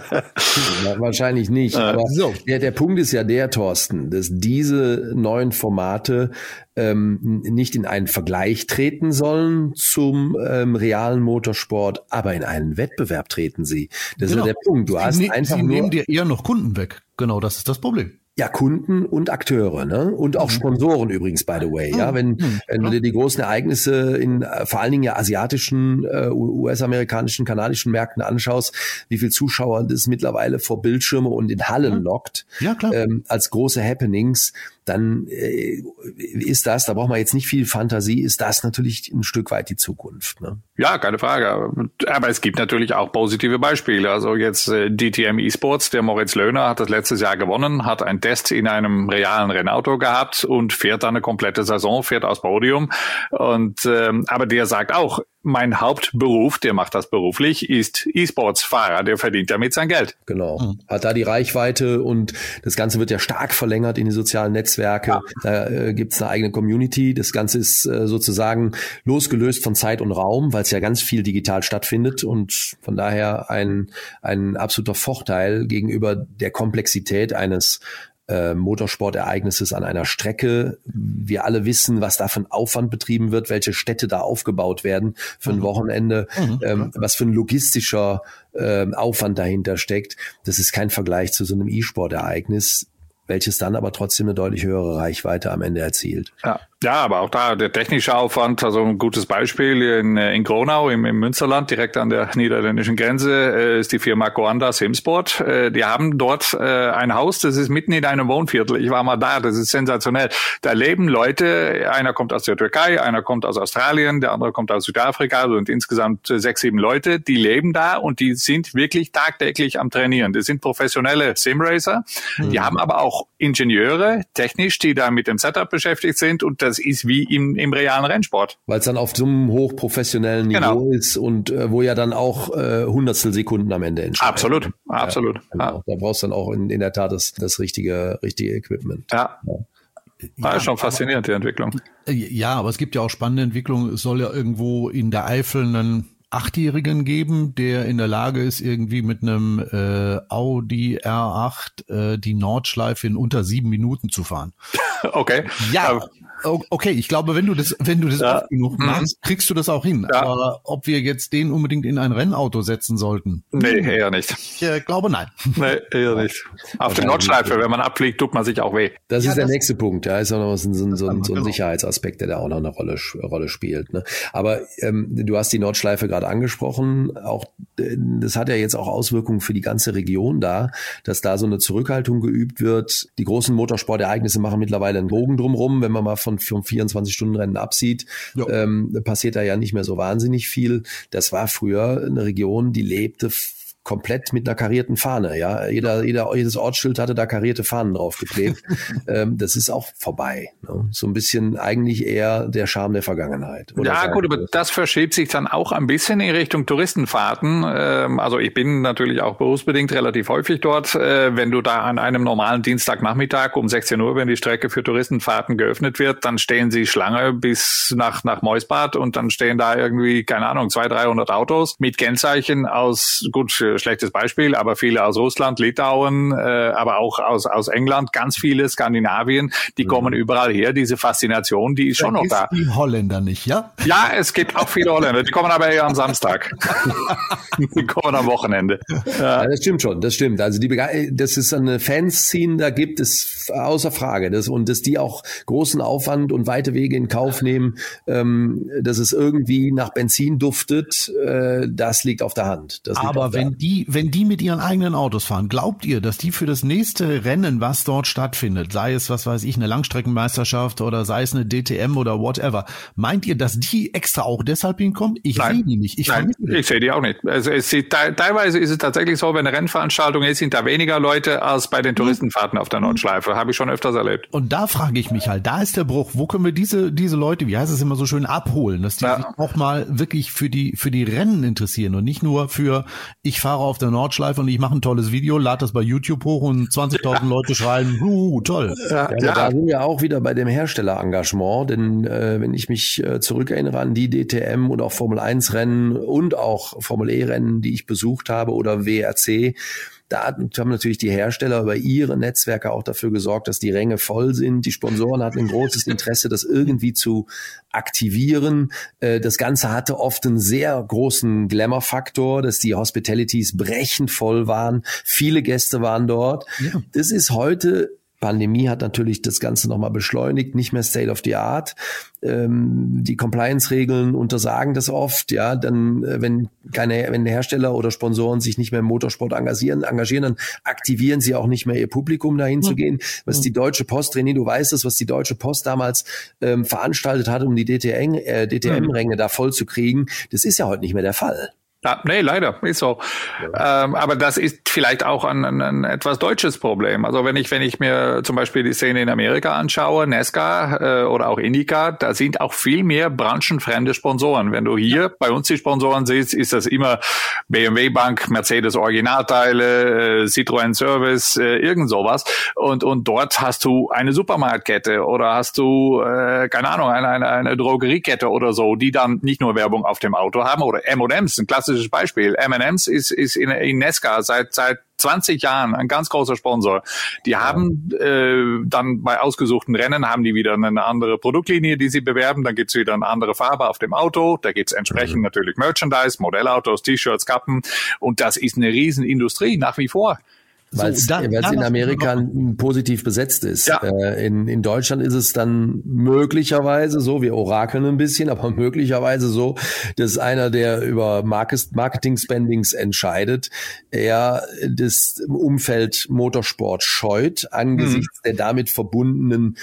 Ja, wahrscheinlich nicht. Aber so. der, der Punkt ist ja der, Thorsten, dass diese neuen Formate ähm, nicht in einen Vergleich treten sollen zum ähm, realen Motorsport, aber in einen Wettbewerb treten sie. Das genau. ist ja der Punkt. Du hast sie einfach sie nur nehmen dir eher noch Kunden weg. Genau, das ist das Problem. Ja, Kunden und Akteure, ne? Und auch Sponsoren übrigens, by the way. Ja, wenn, mhm. wenn du dir die großen Ereignisse in vor allen Dingen ja asiatischen, äh, U S-amerikanischen, kanadischen Märkten anschaust, wie viel Zuschauer das mittlerweile vor Bildschirme und in Hallen lockt, ja, klar. Ähm, als große Happenings, dann äh, ist das, da braucht man jetzt nicht viel Fantasie, ist das natürlich ein Stück weit die Zukunft. Ne? Ja, keine Frage. Aber es gibt natürlich auch positive Beispiele. Also jetzt äh, D T M eSports, der Moritz Löhner hat das letztes Jahr gewonnen, hat einen Test in einem realen Rennauto gehabt und fährt dann eine komplette Saison, fährt aufs Podium. Und ähm, aber der sagt auch, mein Hauptberuf, der macht das beruflich, ist E-Sports-Fahrer, der verdient damit sein Geld. Genau, mhm. hat da die Reichweite und das Ganze wird ja stark verlängert in die sozialen Netzwerke. Ja. Da äh, gibt's eine eigene Community. Das Ganze ist äh, sozusagen losgelöst von Zeit und Raum, weil es ja ganz viel digital stattfindet und von daher ein, ein absoluter Vorteil gegenüber der Komplexität eines Äh, Motorsportereignisses an einer Strecke. Wir alle wissen, was da für ein Aufwand betrieben wird, welche Städte da aufgebaut werden für ein Wochenende, mhm. ähm, was für ein logistischer äh, Aufwand dahinter steckt. Das ist kein Vergleich zu so einem E-Sport-Ereignis, welches dann aber trotzdem eine deutlich höhere Reichweite am Ende erzielt. Ja. Ja, aber auch da der technische Aufwand, also ein gutes Beispiel in, in Gronau im, im Münsterland, direkt an der niederländischen Grenze, äh, ist die Firma Coanda Simsport. Äh, die haben dort äh, ein Haus, das ist mitten in einem Wohnviertel. Ich war mal da, das ist sensationell. Da leben Leute, einer kommt aus der Türkei, einer kommt aus Australien, der andere kommt aus Südafrika, also sind insgesamt äh, sechs, sieben Leute, die leben da und die sind wirklich tagtäglich am Trainieren. Das sind professionelle Simracer, mhm. die haben aber auch Ingenieure, technisch, die da mit dem Setup beschäftigt sind und das Das ist wie im, im realen Rennsport. Weil es dann auf so einem hochprofessionellen Niveau genau. ist und äh, wo ja dann auch äh, Hundertstel Sekunden am Ende entscheiden. Absolut, ja, absolut. Genau. Ja. Da brauchst du dann auch in, in der Tat das, das richtige, richtige Equipment. Ja. ja. Ja, ist schon faszinierend, die Entwicklung. Ja, aber es gibt ja auch spannende Entwicklungen. Es soll ja irgendwo in der Eifel einen Achtjährigen geben, der in der Lage ist, irgendwie mit einem äh, Audi R acht äh, die Nordschleife in unter sieben Minuten zu fahren. Okay. Ja. Okay, ich glaube, wenn du das, wenn du das ja. oft genug machst, kriegst du das auch hin. Ja. Aber ob wir jetzt den unbedingt in ein Rennauto setzen sollten? Nee, eher nicht. Ich äh, glaube, nein. Nee, eher nicht. Auf der Nordschleife, wenn man abfliegt, tut man sich auch weh. Das ja, ist der das nächste Punkt. Ja, ist auch noch so ein, so ein, so ein, so ein Sicherheitsaspekt, der da auch noch eine Rolle, Rolle spielt. Ne? Aber ähm, du hast die Nordschleife gerade angesprochen. Auch das hat ja jetzt auch Auswirkungen für die ganze Region da, dass da so eine Zurückhaltung geübt wird. Die großen Motorsportereignisse machen mittlerweile einen Bogen drumherum, wenn man mal von vom vierundzwanzig-Stunden-Rennen absieht, ähm, passiert da ja nicht mehr so wahnsinnig viel. Das war früher eine Region, die lebte f- komplett mit einer karierten Fahne. Ja, jeder, jeder, jedes Ortsschild hatte da karierte Fahnen draufgeklebt. ähm, das ist auch vorbei. Ne? So ein bisschen eigentlich eher der Charme der Vergangenheit. Oder ja, gut, aber das verschiebt sich dann auch ein bisschen in Richtung Touristenfahrten. Ähm, also ich bin natürlich auch berufsbedingt relativ häufig dort. Äh, wenn du da an einem normalen Dienstagnachmittag um sechzehn Uhr, wenn die Strecke für Touristenfahrten geöffnet wird, dann stehen sie Schlange bis nach nach Meusbad und dann stehen da irgendwie, keine Ahnung, zweihundert, dreihundert Autos mit Kennzeichen aus, gut, äh, schlechtes Beispiel, aber viele aus Russland, Litauen, äh, aber auch aus aus England, ganz viele Skandinavien, die mhm. kommen überall her. Diese Faszination, die ist schon noch da. Die Holländer nicht, ja? Ja, es gibt auch viele Holländer. Die kommen aber eher am Samstag. Die kommen am Wochenende. Ja, das stimmt schon, das stimmt. Also die Bege- das ist eine Fanszene, da gibt es außer Frage. Das, und dass die auch großen Aufwand und weite Wege in Kauf nehmen, ähm, dass es irgendwie nach Benzin duftet, äh, das liegt auf der Hand. Das Aber wenn die, wenn die mit ihren eigenen Autos fahren, glaubt ihr, dass die für das nächste Rennen, was dort stattfindet, sei es, was weiß ich, eine Langstreckenmeisterschaft oder sei es eine D T M oder whatever, meint ihr, dass die extra auch deshalb hinkommen? Ich sehe die nicht. Ich, Nein, ich sehe die auch nicht. Also es sieht, teilweise ist es tatsächlich so, wenn eine Rennveranstaltung ist, sind da weniger Leute als bei den Touristenfahrten auf der Nordschleife. Habe ich schon öfters erlebt. Und da frage ich mich halt, da ist der Bruch. Wo können wir diese diese Leute, wie heißt es immer so schön, abholen, dass die ja. sich auch mal wirklich für die für die Rennen interessieren und nicht nur für, ich fahre auf der Nordschleife und ich mache ein tolles Video, lade das bei YouTube hoch und zwanzigtausend ja. Leute schreien, uh, toll. Ja, ja, ja. Da sind wir auch wieder bei dem Herstellerengagement, denn äh, wenn ich mich äh, zurückerinnere an die D T M oder auch Formel eins Rennen und auch Formel E Rennen, die ich besucht habe oder W R C, da haben natürlich die Hersteller über ihre Netzwerke auch dafür gesorgt, dass die Ränge voll sind. Die Sponsoren hatten ein großes Interesse, das irgendwie zu aktivieren. Das Ganze hatte oft einen sehr großen Glamour-Faktor, dass die Hospitalities brechend voll waren. Viele Gäste waren dort. Ja. Das ist heute... Pandemie hat natürlich das Ganze nochmal beschleunigt, nicht mehr State of the Art. Ähm, die Compliance-Regeln untersagen das oft, ja, dann, wenn keine, wenn Hersteller oder Sponsoren sich nicht mehr im Motorsport engagieren, engagieren, dann aktivieren sie auch nicht mehr ihr Publikum, dahin mhm. zu gehen. Was die Deutsche Post, René, du weißt es, was die Deutsche Post damals ähm, veranstaltet hat, um die D T M, äh, D T M-Ränge mhm. da voll zu kriegen, das ist ja heute nicht mehr der Fall. Ja, nee, leider, ist so. Ja. Ähm, aber das ist vielleicht auch ein, ein, ein etwas deutsches Problem. Also wenn ich wenn ich mir zum Beispiel die Szene in Amerika anschaue, NASCAR äh, oder auch IndyCar, da sind auch viel mehr branchenfremde Sponsoren. Wenn du hier ja. bei uns die Sponsoren siehst, ist das immer B M W Bank, Mercedes Originalteile, äh, Citroën Service, äh, irgend sowas. Und und dort hast du eine Supermarktkette oder hast du, äh, keine Ahnung, eine, eine, eine Drogeriekette oder so, die dann nicht nur Werbung auf dem Auto haben oder M und M's, ein klassisches Beispiel. M und M's ist, ist in, in NASCAR seit, seit zwanzig Jahren ein ganz großer Sponsor. Die haben äh, dann bei ausgesuchten Rennen haben die wieder eine andere Produktlinie, die sie bewerben. Dann gibt's wieder eine andere Farbe auf dem Auto. Da gibt's entsprechend mhm. natürlich Merchandise, Modellautos, T-Shirts, Kappen. Und das ist eine Riesenindustrie nach wie vor. Weil es so, in Amerika positiv besetzt ist. Ja. Äh, in, in Deutschland ist es dann möglicherweise so, wir orakeln ein bisschen, aber möglicherweise so, dass einer, der über Marketing-Spendings entscheidet, er das Umfeld Motorsport scheut, angesichts hm. der damit verbundenen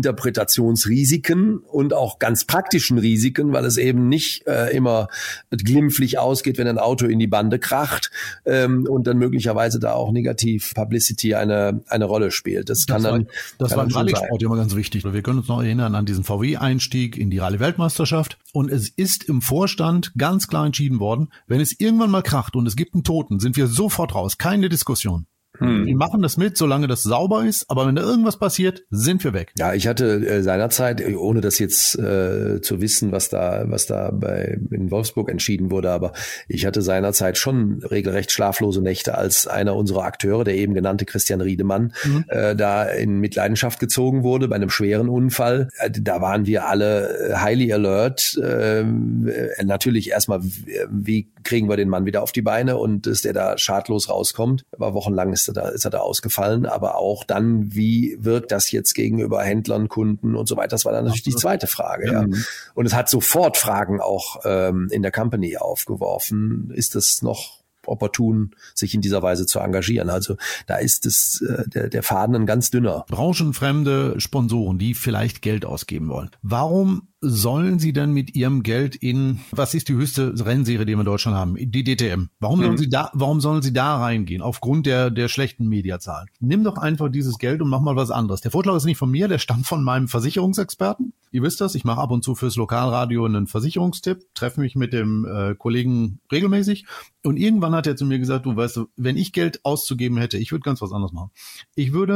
Interpretationsrisiken und auch ganz praktischen Risiken, weil es eben nicht äh, immer glimpflich ausgeht, wenn ein Auto in die Bande kracht ähm, und dann möglicherweise da auch negativ Publicity eine eine Rolle spielt. Das, das kann dann war, Das kann war im Rallye-Sport immer ganz wichtig. Wir können uns noch erinnern an diesen V W-Einstieg in die Rallye-Weltmeisterschaft. Und es ist im Vorstand ganz klar entschieden worden, wenn es irgendwann mal kracht und es gibt einen Toten, sind wir sofort raus. Keine Diskussion. Hm. Wir machen das mit, solange das sauber ist, aber wenn da irgendwas passiert, sind wir weg. Ja, ich hatte äh, seinerzeit, ohne das jetzt äh, zu wissen, was da was da bei in Wolfsburg entschieden wurde, aber ich hatte seinerzeit schon regelrecht schlaflose Nächte, als einer unserer Akteure, der eben genannte Christian Riedemann, mhm. äh, da in Mitleidenschaft gezogen wurde bei einem schweren Unfall. Äh, da waren wir alle highly alert. Äh, natürlich erstmal, wie kriegen wir den Mann wieder auf die Beine und dass der da schadlos rauskommt. War wochenlang ist Da ist er da ausgefallen, aber auch dann, wie wirkt das jetzt gegenüber Händlern, Kunden und so weiter? Das war dann natürlich die zweite Frage. Ja. Mhm. Und es hat sofort Fragen auch ähm, in der Company aufgeworfen. Ist es noch opportun, sich in dieser Weise zu engagieren? Also da ist es äh, der, der Faden ein ganz dünner. Branchenfremde Sponsoren, die vielleicht Geld ausgeben wollen. Warum sollen sie denn mit ihrem Geld in, was ist die höchste Rennserie, die wir in Deutschland haben? Die D T M. Warum sollen mhm. sie da, warum sollen sie da reingehen? Aufgrund der, der schlechten Mediazahlen. Nimm doch einfach dieses Geld und mach mal was anderes. Der Vorschlag ist nicht von mir, der stammt von meinem Versicherungsexperten. Ihr wisst das, ich mache ab und zu fürs Lokalradio einen Versicherungstipp, treffe mich mit dem äh, Kollegen regelmäßig und irgendwann hat er zu mir gesagt, du weißt du, wenn ich Geld auszugeben hätte, ich würde ganz was anderes machen. Ich würde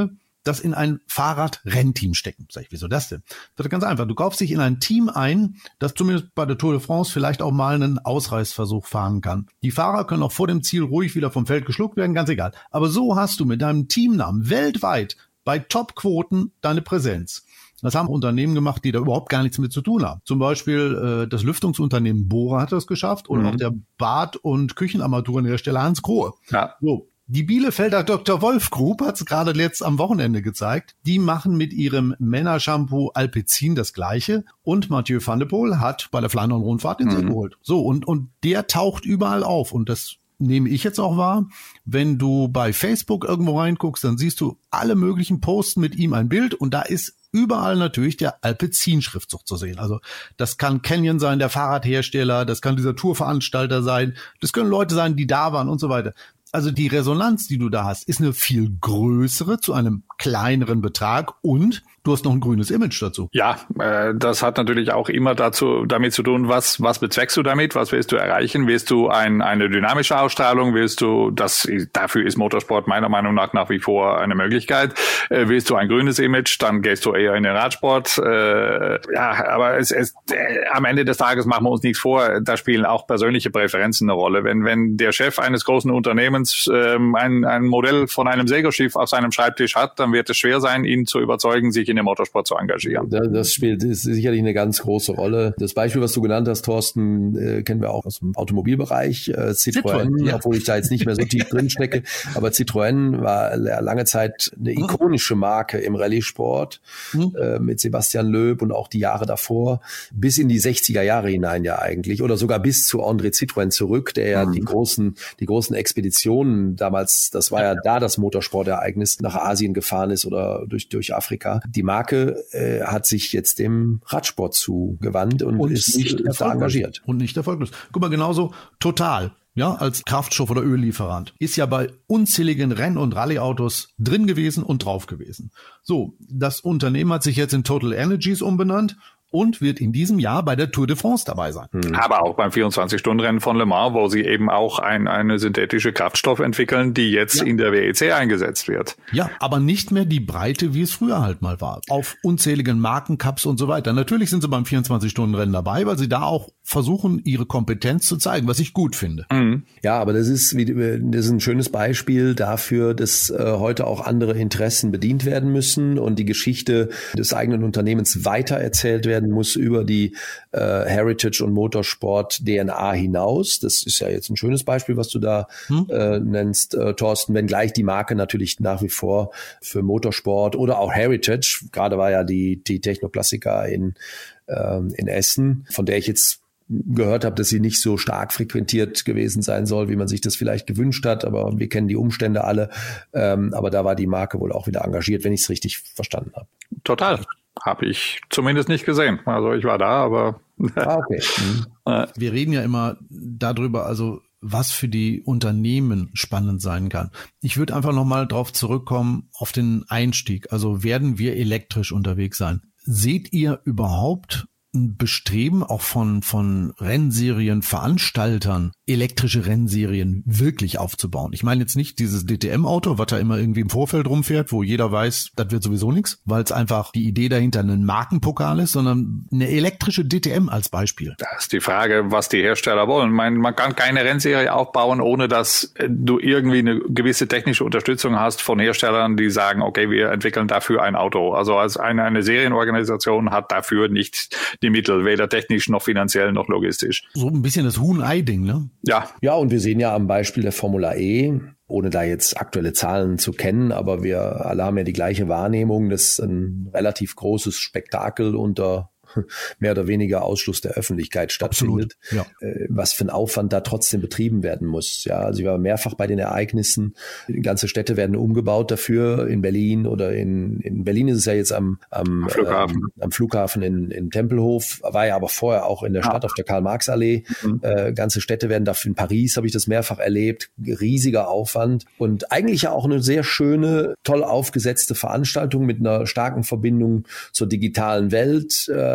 das in ein Fahrradrennteam stecken. Sag ich, wieso das denn? Das ist ganz einfach. Du kaufst dich in ein Team ein, das zumindest bei der Tour de France vielleicht auch mal einen Ausreißversuch fahren kann. Die Fahrer können auch vor dem Ziel ruhig wieder vom Feld geschluckt werden, ganz egal. Aber so hast du mit deinem Teamnamen weltweit bei Topquoten deine Präsenz. Das haben Unternehmen gemacht, die da überhaupt gar nichts mit zu tun haben. Zum Beispiel äh, das Lüftungsunternehmen Bora hat das geschafft oder mhm. auch der Bad- und Küchenarmaturenhersteller Hans Grohe. Ja. So. Die Bielefelder Doktor Wolf Group hat es gerade letzt am Wochenende gezeigt. Die machen mit ihrem Männershampoo Alpecin das Gleiche. Und Mathieu van der Poel hat bei der Flandern Rundfahrt den Sieg mhm. geholt. So, und, und der taucht überall auf. Und das nehme ich jetzt auch wahr. Wenn du bei Facebook irgendwo reinguckst, dann siehst du alle möglichen Posts mit ihm ein Bild. Und da ist überall natürlich der Alpecin-Schriftzug zu sehen. Also das kann Canyon sein, der Fahrradhersteller, das kann dieser Tourveranstalter sein, das können Leute sein, die da waren und so weiter. Also die Resonanz, die du da hast, ist eine viel größere zu einem kleineren Betrag und du hast noch ein grünes Image dazu. Ja, äh, das hat natürlich auch immer dazu damit zu tun, was was bezweckst du damit, was willst du erreichen? Willst du ein, eine dynamische Ausstrahlung? Willst du, das dafür ist Motorsport meiner Meinung nach nach wie vor eine Möglichkeit. Äh, willst du ein grünes Image, dann gehst du eher in den Radsport. Äh, ja, aber es, es, äh, am Ende des Tages machen wir uns nichts vor, da spielen auch persönliche Präferenzen eine Rolle. Wenn wenn der Chef eines großen Unternehmens ähm, ein, ein Modell von einem Segelschiff auf seinem Schreibtisch hat, dann wird es schwer sein, ihn zu überzeugen, sich in den Motorsport zu engagieren. Das spielt ist sicherlich eine ganz große Rolle. Das Beispiel, was du genannt hast, Thorsten, äh, kennen wir auch aus dem Automobilbereich. Äh, Citroën, Citroën ja. Obwohl ich da jetzt nicht mehr so tief drin stecke, aber Citroën war lange Zeit eine ikonische Marke im Rallye-Sport mhm. äh, mit Sebastian Loeb und auch die Jahre davor, bis in die sechziger Jahre hinein ja eigentlich oder sogar bis zu André Citroën zurück, der ja mhm. die großen die großen Expeditionen damals, das war ja da das Motorsportereignis, nach Asien gefahren ist oder durch durch Afrika. Die Marke äh, hat sich jetzt dem Radsport zugewandt und, und ist nicht ist da engagiert. Und nicht erfolglos. Guck mal, genauso Total, ja, als Kraftstoff- oder Öllieferant, ist ja bei unzähligen Renn- und Rallye-Autos drin gewesen und drauf gewesen. So, das Unternehmen hat sich jetzt in Total Energies umbenannt und wird in diesem Jahr bei der Tour de France dabei sein. Hm. Aber auch beim vierundzwanzig-Stunden-Rennen von Le Mans, wo sie eben auch ein, eine synthetische Kraftstoff entwickeln, die jetzt ja. in der W E C eingesetzt wird. Ja, aber nicht mehr die Breite, wie es früher halt mal war. Auf unzähligen Markencups und so weiter. Natürlich sind sie beim vierundzwanzig-Stunden-Rennen dabei, weil sie da auch versuchen, ihre Kompetenz zu zeigen, was ich gut finde. Mhm. Ja, aber das ist, wie, das ist ein schönes Beispiel dafür, dass äh, heute auch andere Interessen bedient werden müssen und die Geschichte des eigenen Unternehmens weitererzählt werden muss über die äh, Heritage- und Motorsport-D N A hinaus. Das ist ja jetzt ein schönes Beispiel, was du da hm? äh, nennst, äh, Thorsten, wenngleich die Marke natürlich nach wie vor für Motorsport oder auch Heritage, gerade war ja die, die Techno-Klassiker in, ähm, in Essen, von der ich jetzt gehört habe, dass sie nicht so stark frequentiert gewesen sein soll, wie man sich das vielleicht gewünscht hat, aber wir kennen die Umstände alle. Ähm, aber da war die Marke wohl auch wieder engagiert, wenn ich es richtig verstanden habe. Total. Habe ich zumindest nicht gesehen. Also ich war da, aber... Ah, okay. Mhm. Wir reden ja immer darüber, also was für die Unternehmen spannend sein kann. Ich würde einfach nochmal drauf zurückkommen, auf den Einstieg. Also werden wir elektrisch unterwegs sein? Seht ihr überhaupt ein Bestreben auch von von Rennserienveranstaltern, elektrische Rennserien wirklich aufzubauen? Ich meine jetzt nicht dieses D T M-Auto, was da immer irgendwie im Vorfeld rumfährt, wo jeder weiß, das wird sowieso nichts, weil es einfach die Idee dahinter ein Markenpokal ist, sondern eine elektrische D T M als Beispiel. Das ist die Frage, was die Hersteller wollen. Man, man kann keine Rennserie aufbauen, ohne dass du irgendwie eine gewisse technische Unterstützung hast von Herstellern, die sagen, okay, wir entwickeln dafür ein Auto. Also als eine, eine Serienorganisation hat dafür nicht die Mittel, weder technisch noch finanziell noch logistisch. So ein bisschen das Huhn-Ei-Ding, ne? Ja. Ja, und wir sehen ja am Beispiel der Formula E, ohne da jetzt aktuelle Zahlen zu kennen, aber wir alle haben ja die gleiche Wahrnehmung, dass ein relativ großes Spektakel unter mehr oder weniger Ausschluss der Öffentlichkeit stattfindet, ja. Was für ein Aufwand da trotzdem betrieben werden muss. Ja, also ich war mehrfach bei den Ereignissen. Die ganze Städte werden umgebaut dafür, in Berlin oder in, in Berlin ist es ja jetzt am, am Flughafen, ähm, am Flughafen in, in Tempelhof, war ja aber vorher auch in der Stadt ah. auf der Karl-Marx-Allee. Mhm. Äh, ganze Städte werden dafür, in Paris habe ich das mehrfach erlebt, riesiger Aufwand und eigentlich ja auch eine sehr schöne, toll aufgesetzte Veranstaltung mit einer starken Verbindung zur digitalen Welt, äh,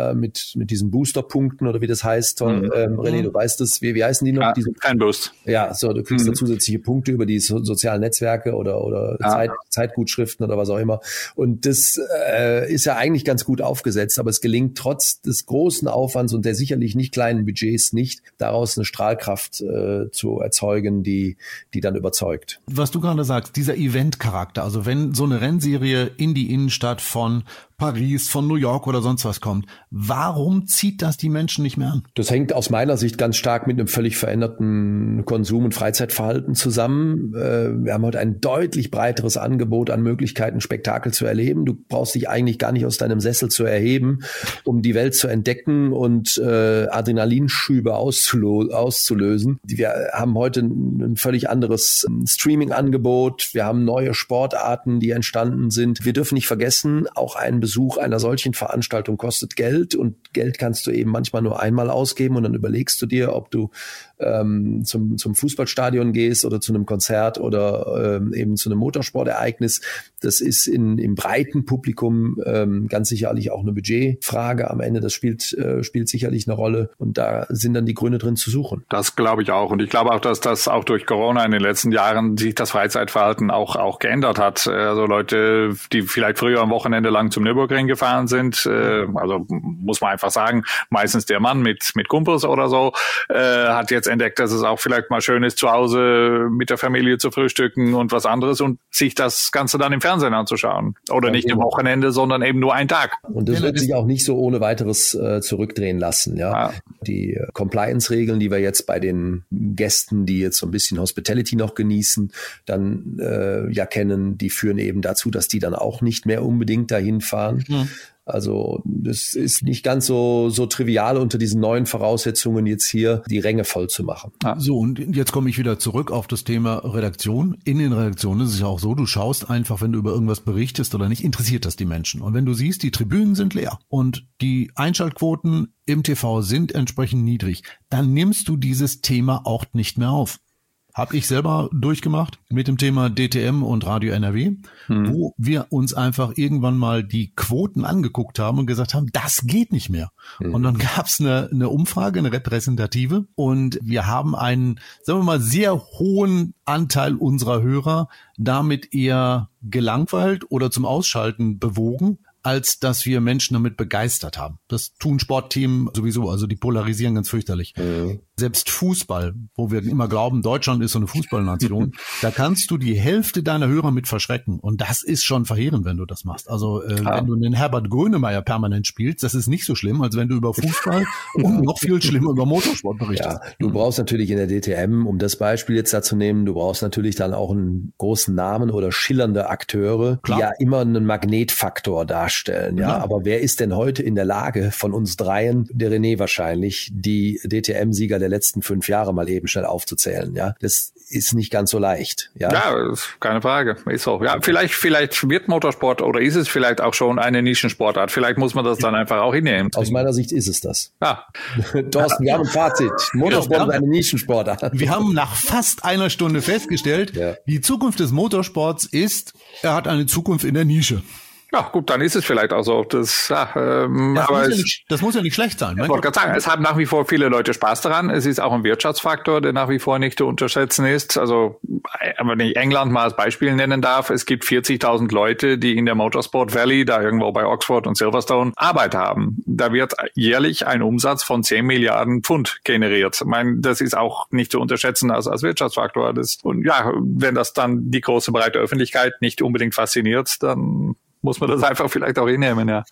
der, mit, mit diesen Booster-Punkten oder wie das heißt, mhm. ähm, René, du weißt es, wie, wie heißen die noch? Ja, Diese, kein Boost. Ja, so, du kriegst mhm. da zusätzliche Punkte über die so, sozialen Netzwerke oder, oder ja. Zeit, Zeitgutschriften oder was auch immer. Und das äh, ist ja eigentlich ganz gut aufgesetzt, aber es gelingt trotz des großen Aufwands und der sicherlich nicht kleinen Budgets nicht, daraus eine Strahlkraft äh, zu erzeugen, die, die dann überzeugt. Was du gerade sagst, dieser Event-Charakter, also wenn so eine Rennserie in die Innenstadt von Paris, von New York oder sonst was kommt, warum zieht das die Menschen nicht mehr an? Das hängt aus meiner Sicht ganz stark mit einem völlig veränderten Konsum- und Freizeitverhalten zusammen. Wir haben heute ein deutlich breiteres Angebot an Möglichkeiten, Spektakel zu erleben. Du brauchst dich eigentlich gar nicht aus deinem Sessel zu erheben, um die Welt zu entdecken und äh, Adrenalinschübe auszulo- auszulösen. Wir haben heute ein völlig anderes Streaming-Angebot. Wir haben neue Sportarten, die entstanden sind. Wir dürfen nicht vergessen, auch ein Besuch einer solchen Veranstaltung kostet Geld und Geld kannst du eben manchmal nur einmal ausgeben und dann überlegst du dir, ob du ähm, zum, zum Fußballstadion gehst oder zu einem Konzert oder ähm, eben zu einem Motorsportereignis. Das ist in, im breiten Publikum ähm, ganz sicherlich auch eine Budgetfrage am Ende. Das spielt, äh, spielt sicherlich eine Rolle und da sind dann die Gründe drin zu suchen. Das glaube ich auch und ich glaube auch, dass das auch durch Corona in den letzten Jahren sich das Freizeitverhalten auch, auch geändert hat. Also Leute, die vielleicht früher am Wochenende lang zum Nürburgring gefahren sind, äh, also muss man einfach sagen, meistens der Mann mit, mit Kumpels oder so, äh, hat jetzt entdeckt, dass es auch vielleicht mal schön ist, zu Hause mit der Familie zu frühstücken und was anderes und sich das Ganze dann im Fernsehen anzuschauen. Oder nicht am Wochenende, sondern eben nur einen Tag. Und das wird sich auch nicht so ohne weiteres äh, zurückdrehen lassen. Ja, ja. Die äh, Compliance-Regeln, die wir jetzt bei den Gästen, die jetzt so ein bisschen Hospitality noch genießen, dann äh, ja kennen, die führen eben dazu, dass die dann auch nicht mehr unbedingt dahin fahren. Mhm. Also das ist nicht ganz so so trivial unter diesen neuen Voraussetzungen jetzt hier die Ränge voll zu machen. Ja. So, und jetzt komme ich wieder zurück auf das Thema Redaktion. In den Redaktionen ist es ja auch so, du schaust einfach, wenn du über irgendwas berichtest oder nicht, interessiert das die Menschen. Und wenn du siehst, die Tribünen sind leer und die Einschaltquoten im T V sind entsprechend niedrig, dann nimmst du dieses Thema auch nicht mehr auf. Habe ich selber durchgemacht mit dem Thema D T M und Radio N R W, hm. wo wir uns einfach irgendwann mal die Quoten angeguckt haben und gesagt haben, das geht nicht mehr. Hm. Und dann gab es eine, eine Umfrage, eine repräsentative und wir haben einen, sagen wir mal, sehr hohen Anteil unserer Hörer damit eher gelangweilt oder zum Ausschalten bewogen, als dass wir Menschen damit begeistert haben. Das tun Sportteam sowieso, also die polarisieren ganz fürchterlich. Mhm. Selbst Fußball, wo wir immer glauben, Deutschland ist so eine Fußballnation, da kannst du die Hälfte deiner Hörer mit verschrecken. Und das ist schon verheerend, wenn du das machst. Also äh, ja. wenn du den Herbert Grönemeyer permanent spielst, das ist nicht so schlimm, als wenn du über Fußball und noch viel schlimmer über Motorsport berichtest. Ja, du brauchst natürlich in der D T M, um das Beispiel jetzt da zu nehmen, du brauchst natürlich dann auch einen großen Namen oder schillernde Akteure, Klar. die ja immer einen Magnetfaktor darstellen. Ja, ja, aber wer ist denn heute in der Lage von uns dreien, der René wahrscheinlich, die D T M-Sieger der letzten fünf Jahre mal eben schnell aufzuzählen? Ja, das ist nicht ganz so leicht. Ja, ja, keine Frage. Ist so. Ja, vielleicht, vielleicht wird Motorsport oder ist es vielleicht auch schon eine Nischensportart. Vielleicht muss man das dann einfach auch hinnehmen. Aus meiner Sicht ist es das. Ja. Thorsten, wir haben ein Fazit. Motorsport ja, ist eine Nischensportart. Wir haben nach fast einer Stunde festgestellt, ja. die Zukunft des Motorsports ist, er hat eine Zukunft in der Nische. Ja, gut, dann ist es vielleicht auch so. Das, ja, ähm, das, aber muss, es, ja nicht, das muss ja nicht schlecht sein. Ich wollte gerade sagen, es haben nach wie vor viele Leute Spaß daran. Es ist auch ein Wirtschaftsfaktor, der nach wie vor nicht zu unterschätzen ist. Also, wenn ich England mal als Beispiel nennen darf, es gibt vierzigtausend Leute, die in der Motorsport Valley, da irgendwo bei Oxford und Silverstone, Arbeit haben. Da wird jährlich ein Umsatz von zehn Milliarden Pfund generiert. Ich meine, das ist auch nicht zu unterschätzen als, als Wirtschaftsfaktor. Das, und ja, wenn das dann die große breite Öffentlichkeit nicht unbedingt fasziniert, dann muss man das einfach vielleicht auch hinnehmen, ja.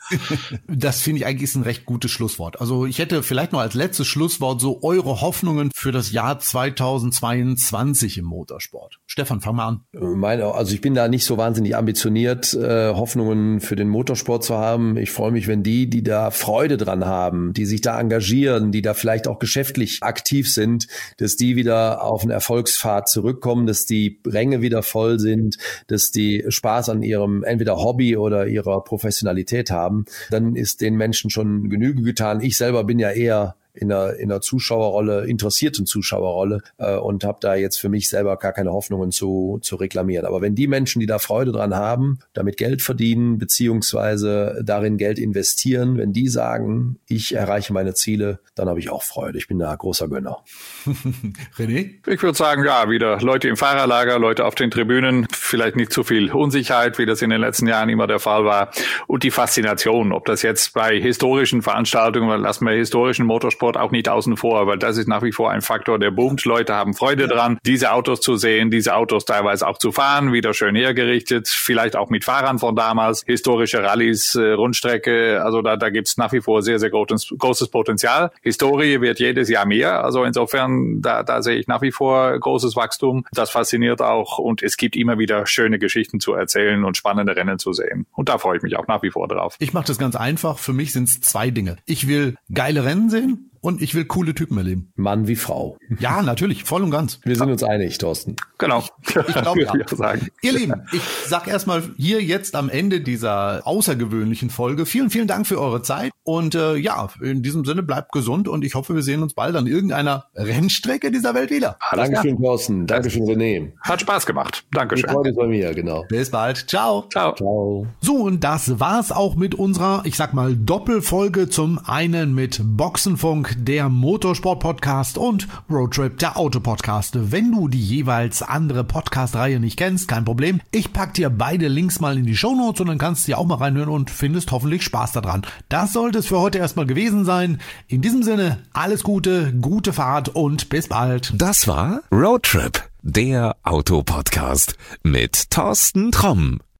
Das finde ich eigentlich ist ein recht gutes Schlusswort. Also ich hätte vielleicht noch als letztes Schlusswort so eure Hoffnungen für das Jahr zweitausendzweiundzwanzig im Motorsport. Stefan, fang mal an. Meine, also ich bin da nicht so wahnsinnig ambitioniert, äh, Hoffnungen für den Motorsport zu haben. Ich freue mich, wenn die, die da Freude dran haben, die sich da engagieren, die da vielleicht auch geschäftlich aktiv sind, dass die wieder auf einen Erfolgspfad zurückkommen, dass die Ränge wieder voll sind, dass die Spaß an ihrem entweder Hobby oder ihrer Professionalität haben, dann ist den Menschen schon Genüge getan. Ich selber bin ja eher in einer, in einer Zuschauerrolle, interessierten Zuschauerrolle äh, und habe da jetzt für mich selber gar keine Hoffnungen zu, zu reklamieren. Aber wenn die Menschen, die da Freude dran haben, damit Geld verdienen, beziehungsweise darin Geld investieren, wenn die sagen, ich erreiche meine Ziele, dann habe ich auch Freude. Ich bin da großer Gönner. René? Ich würde sagen, ja, wieder Leute im Fahrerlager, Leute auf den Tribünen, vielleicht nicht zu viel Unsicherheit, wie das in den letzten Jahren immer der Fall war. Und die Faszination, ob das jetzt bei historischen Veranstaltungen, weil lassen wir historischen Motorsport auch nicht außen vor, weil das ist nach wie vor ein Faktor, der boomt. Leute haben Freude dran, diese Autos zu sehen, diese Autos teilweise auch zu fahren, wieder schön hergerichtet, vielleicht auch mit Fahrern von damals, historische Rallyes, äh, Rundstrecke, also da, da gibt's nach wie vor sehr, sehr großes, großes Potenzial. Historie wird jedes Jahr mehr, also insofern, da, da sehe ich nach wie vor großes Wachstum. Das fasziniert auch und es gibt immer wieder schöne Geschichten zu erzählen und spannende Rennen zu sehen. Und da freue ich mich auch nach wie vor drauf. Ich mache das ganz einfach. Für mich sind es zwei Dinge. Ich will geile Rennen sehen und ich will coole Typen erleben. Mann wie Frau. Ja, natürlich, voll und ganz. Wir sind uns einig, Thorsten. Genau. Ich glaube, ja. Ich sagen. Ihr Lieben, ich sag erstmal hier jetzt am Ende dieser außergewöhnlichen Folge vielen, vielen Dank für eure Zeit und äh, ja, in diesem Sinne bleibt gesund und ich hoffe, wir sehen uns bald an irgendeiner Rennstrecke dieser Welt wieder. Dankeschön, Thorsten. Dankeschön, René. Hat Spaß gemacht. Dankeschön. Die Freude ist bei mir, genau. Bis bald. Ciao. Ciao. Ciao. So, und das war's auch mit unserer, ich sag mal, Doppelfolge. Zum einen mit Boxenfunk, der Motorsport-Podcast, und Roadtrip, der Auto-Podcast. Wenn du die jeweils andere Podcast-Reihe nicht kennst, kein Problem. Ich pack dir beide Links mal in die Shownotes und dann kannst du ja auch mal reinhören und findest hoffentlich Spaß daran. Das sollte es für heute erstmal gewesen sein. In diesem Sinne, alles Gute, gute Fahrt und bis bald. Das war Roadtrip, der Auto-Podcast mit Thorsten Tromm.